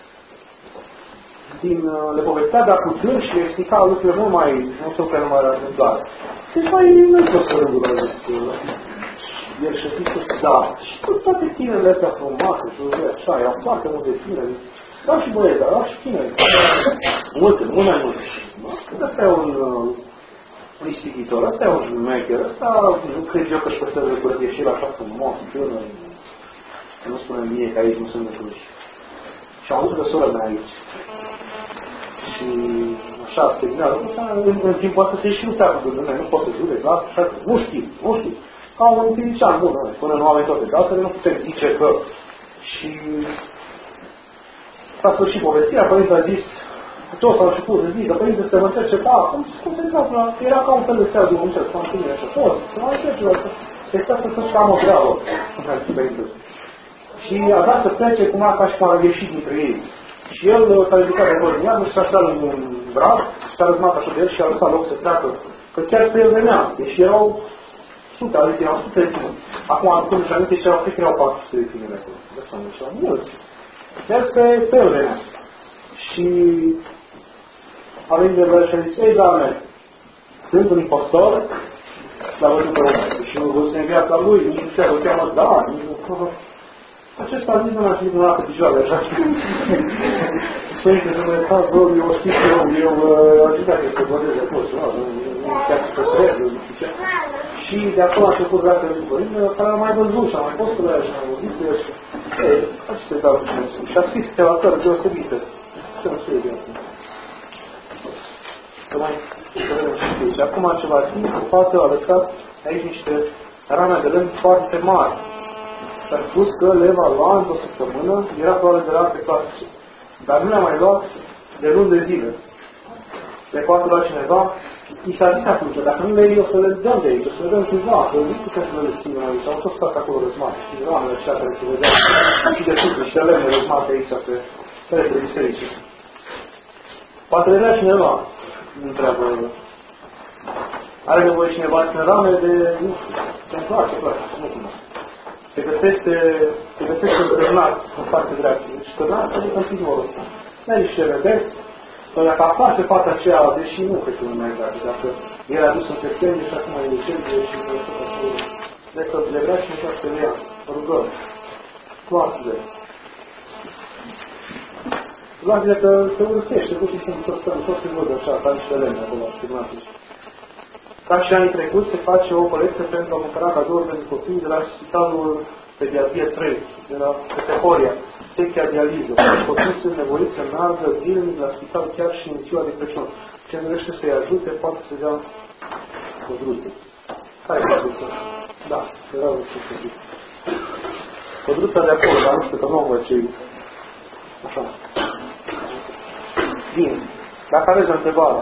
A: le povestea, dar cu gând și le explica lucrurile mult mai, nu știu că nu mai era întâmplare. Deci mai nu-i fost pe rândul ăla el și-a zis, da, și cu toate tinerile astea frumoase, și așa, erau foarte multe tineri, dar și băieți, dar erau și tineri. Multe, mult mai multe. Ăsta e un ispititor, ăsta e un șmecher, ăsta nu cred eu că-și păsă de curăție și el așa frumos, tânăr. Nu spune mie că aici nu sunt necruși. Și am văzut că sora mea aici. Și așa, se gândea, în timpul ăsta se și nu teacă de nu pot să judec, așa, nu știu. Ca un utilician bun, până nu avem toate datele, nu putem zice că. Și s-a sfârșit povestirea, Părintele a zis, toți s-au început să zică, Părintele să mă încerce, cum se întâmplă? Era ca un fel de seară de un cer, s-a întâlnit așa, toți, să mă încerce, să să faci cam o greavă, cum a zis Părintele. Și a dat să plece cumva ca și cum a ieșit dintre ei. Și el s-a ridicat de acolo din iarbă și s-a așteptat în un brad, s-a răzmat așa de el și a lăsat loc să treacă, că chiar pe el venea, deși erau sute, a zis, erau sute de tine. Acum, când își aminte, și erau, cred că erau 400 de tine de acolo. De asta nu știu, mulți. Deci pe el venea. Și a venit de el și a zis, ei, Doamne, sunt un impostor, l-a văzut pe urmă. Și nu văzut în viața lui, nici nu știu, o cheamă, da, nici nu. Acesta nici nu a știut niciodată picioare, așa. Părinte, să mă iertați, vă, eu știu că eu ajutat că se vorbesc de acolo, nu chiar să trebuie, nu știu ce. Și de acolo a început vreacă de Părinte, care a mai văzut și a mai fost cu el și a mai vorbit cu el și... aceste dau cu Dumnezeu. Și a scris câteva cărți deosebite. Să nu știu de asta. Să vedem ce știu. Și acum ceva timp, o fată a lăsat aici niște rame de lemn foarte mari. Și a spus că le va lua într-o săptămână, era probabil de la alte clasice. Dar nu le-a mai luat de luni de zile. Le poate lua cineva, i s-a zis atunci, dacă nu le iei, o să le dăm de aici, o să le dăm cuiva, că nu putem să le ținem aici. Au tot stat acolo răzmate, și ramele și care se vedeau, și de sus, și de lemne răzmate aici, pe peretele bisericii. Poate le vrea cineva, nu întreabă. Are nevoie cineva să rame de, nu știu, ce-mi place, nu cunosc. Se găsește întârnați în partea dreaptă. Deci târnați se duc în pizorul ăsta. Nu-i niște revers. Sau dacă face fata aceea, deși nu cred că nu mai exact, dacă el a dus în septembrie și acum e decembrie și nu știu că acolo. Deci să le vrea și nu să le ia. Rugăm. Foarte de. Luați-le că se urchește, pur și simplu tot se văd așa, ca niște lemne acolo, târnați. Ca și anii trecuți, se face o colecție pentru a cumpăra cadouri pentru copii de la Spitalul Pediatrie 3, de la Petehoria, secția dializă. Copiii sunt nevoiți să meargă zilnic la spital chiar și în ziua de Crăciun. Ce dorește să-i ajute, poate să dea codruțe. Care e codruța? Da, era o ce să zic. Codruța de acolo, dar nu știu că nu o văd ce-i. Așa. Bine. Dacă aveți o întrebare.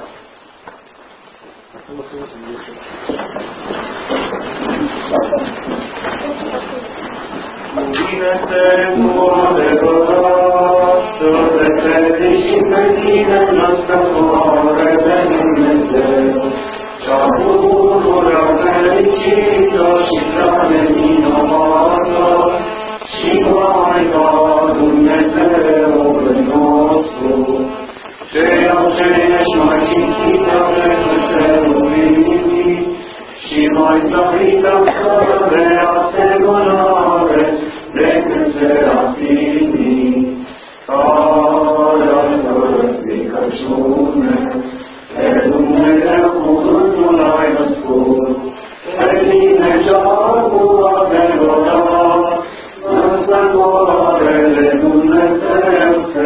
C: Cuvine-se cu adevărat, să te crezi și pe tine născătoare de Dumnezeu, cea pururea fericită și prea neminovată, și Maica Dumnezeului nostru, ceea ce ești mai cinstită decât cherubimii și mai slăvită fără de asemănare decât serafimii, care-ai fără stricăciune, pe Dumnezeu cuvântul ai născut, pe tine cea cu adevărat, născătoare de Dumnezeu te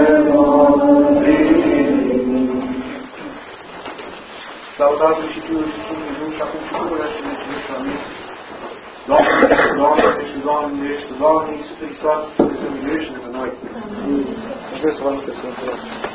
A: Laudatul și Fiul și Sfântul Dumnezeu și acum și pururea și mulțumesc la mine. Doamne, ești, Doamne, Iisuse Hristos, să ne miluiește pe noi. Vreau să vă aminte să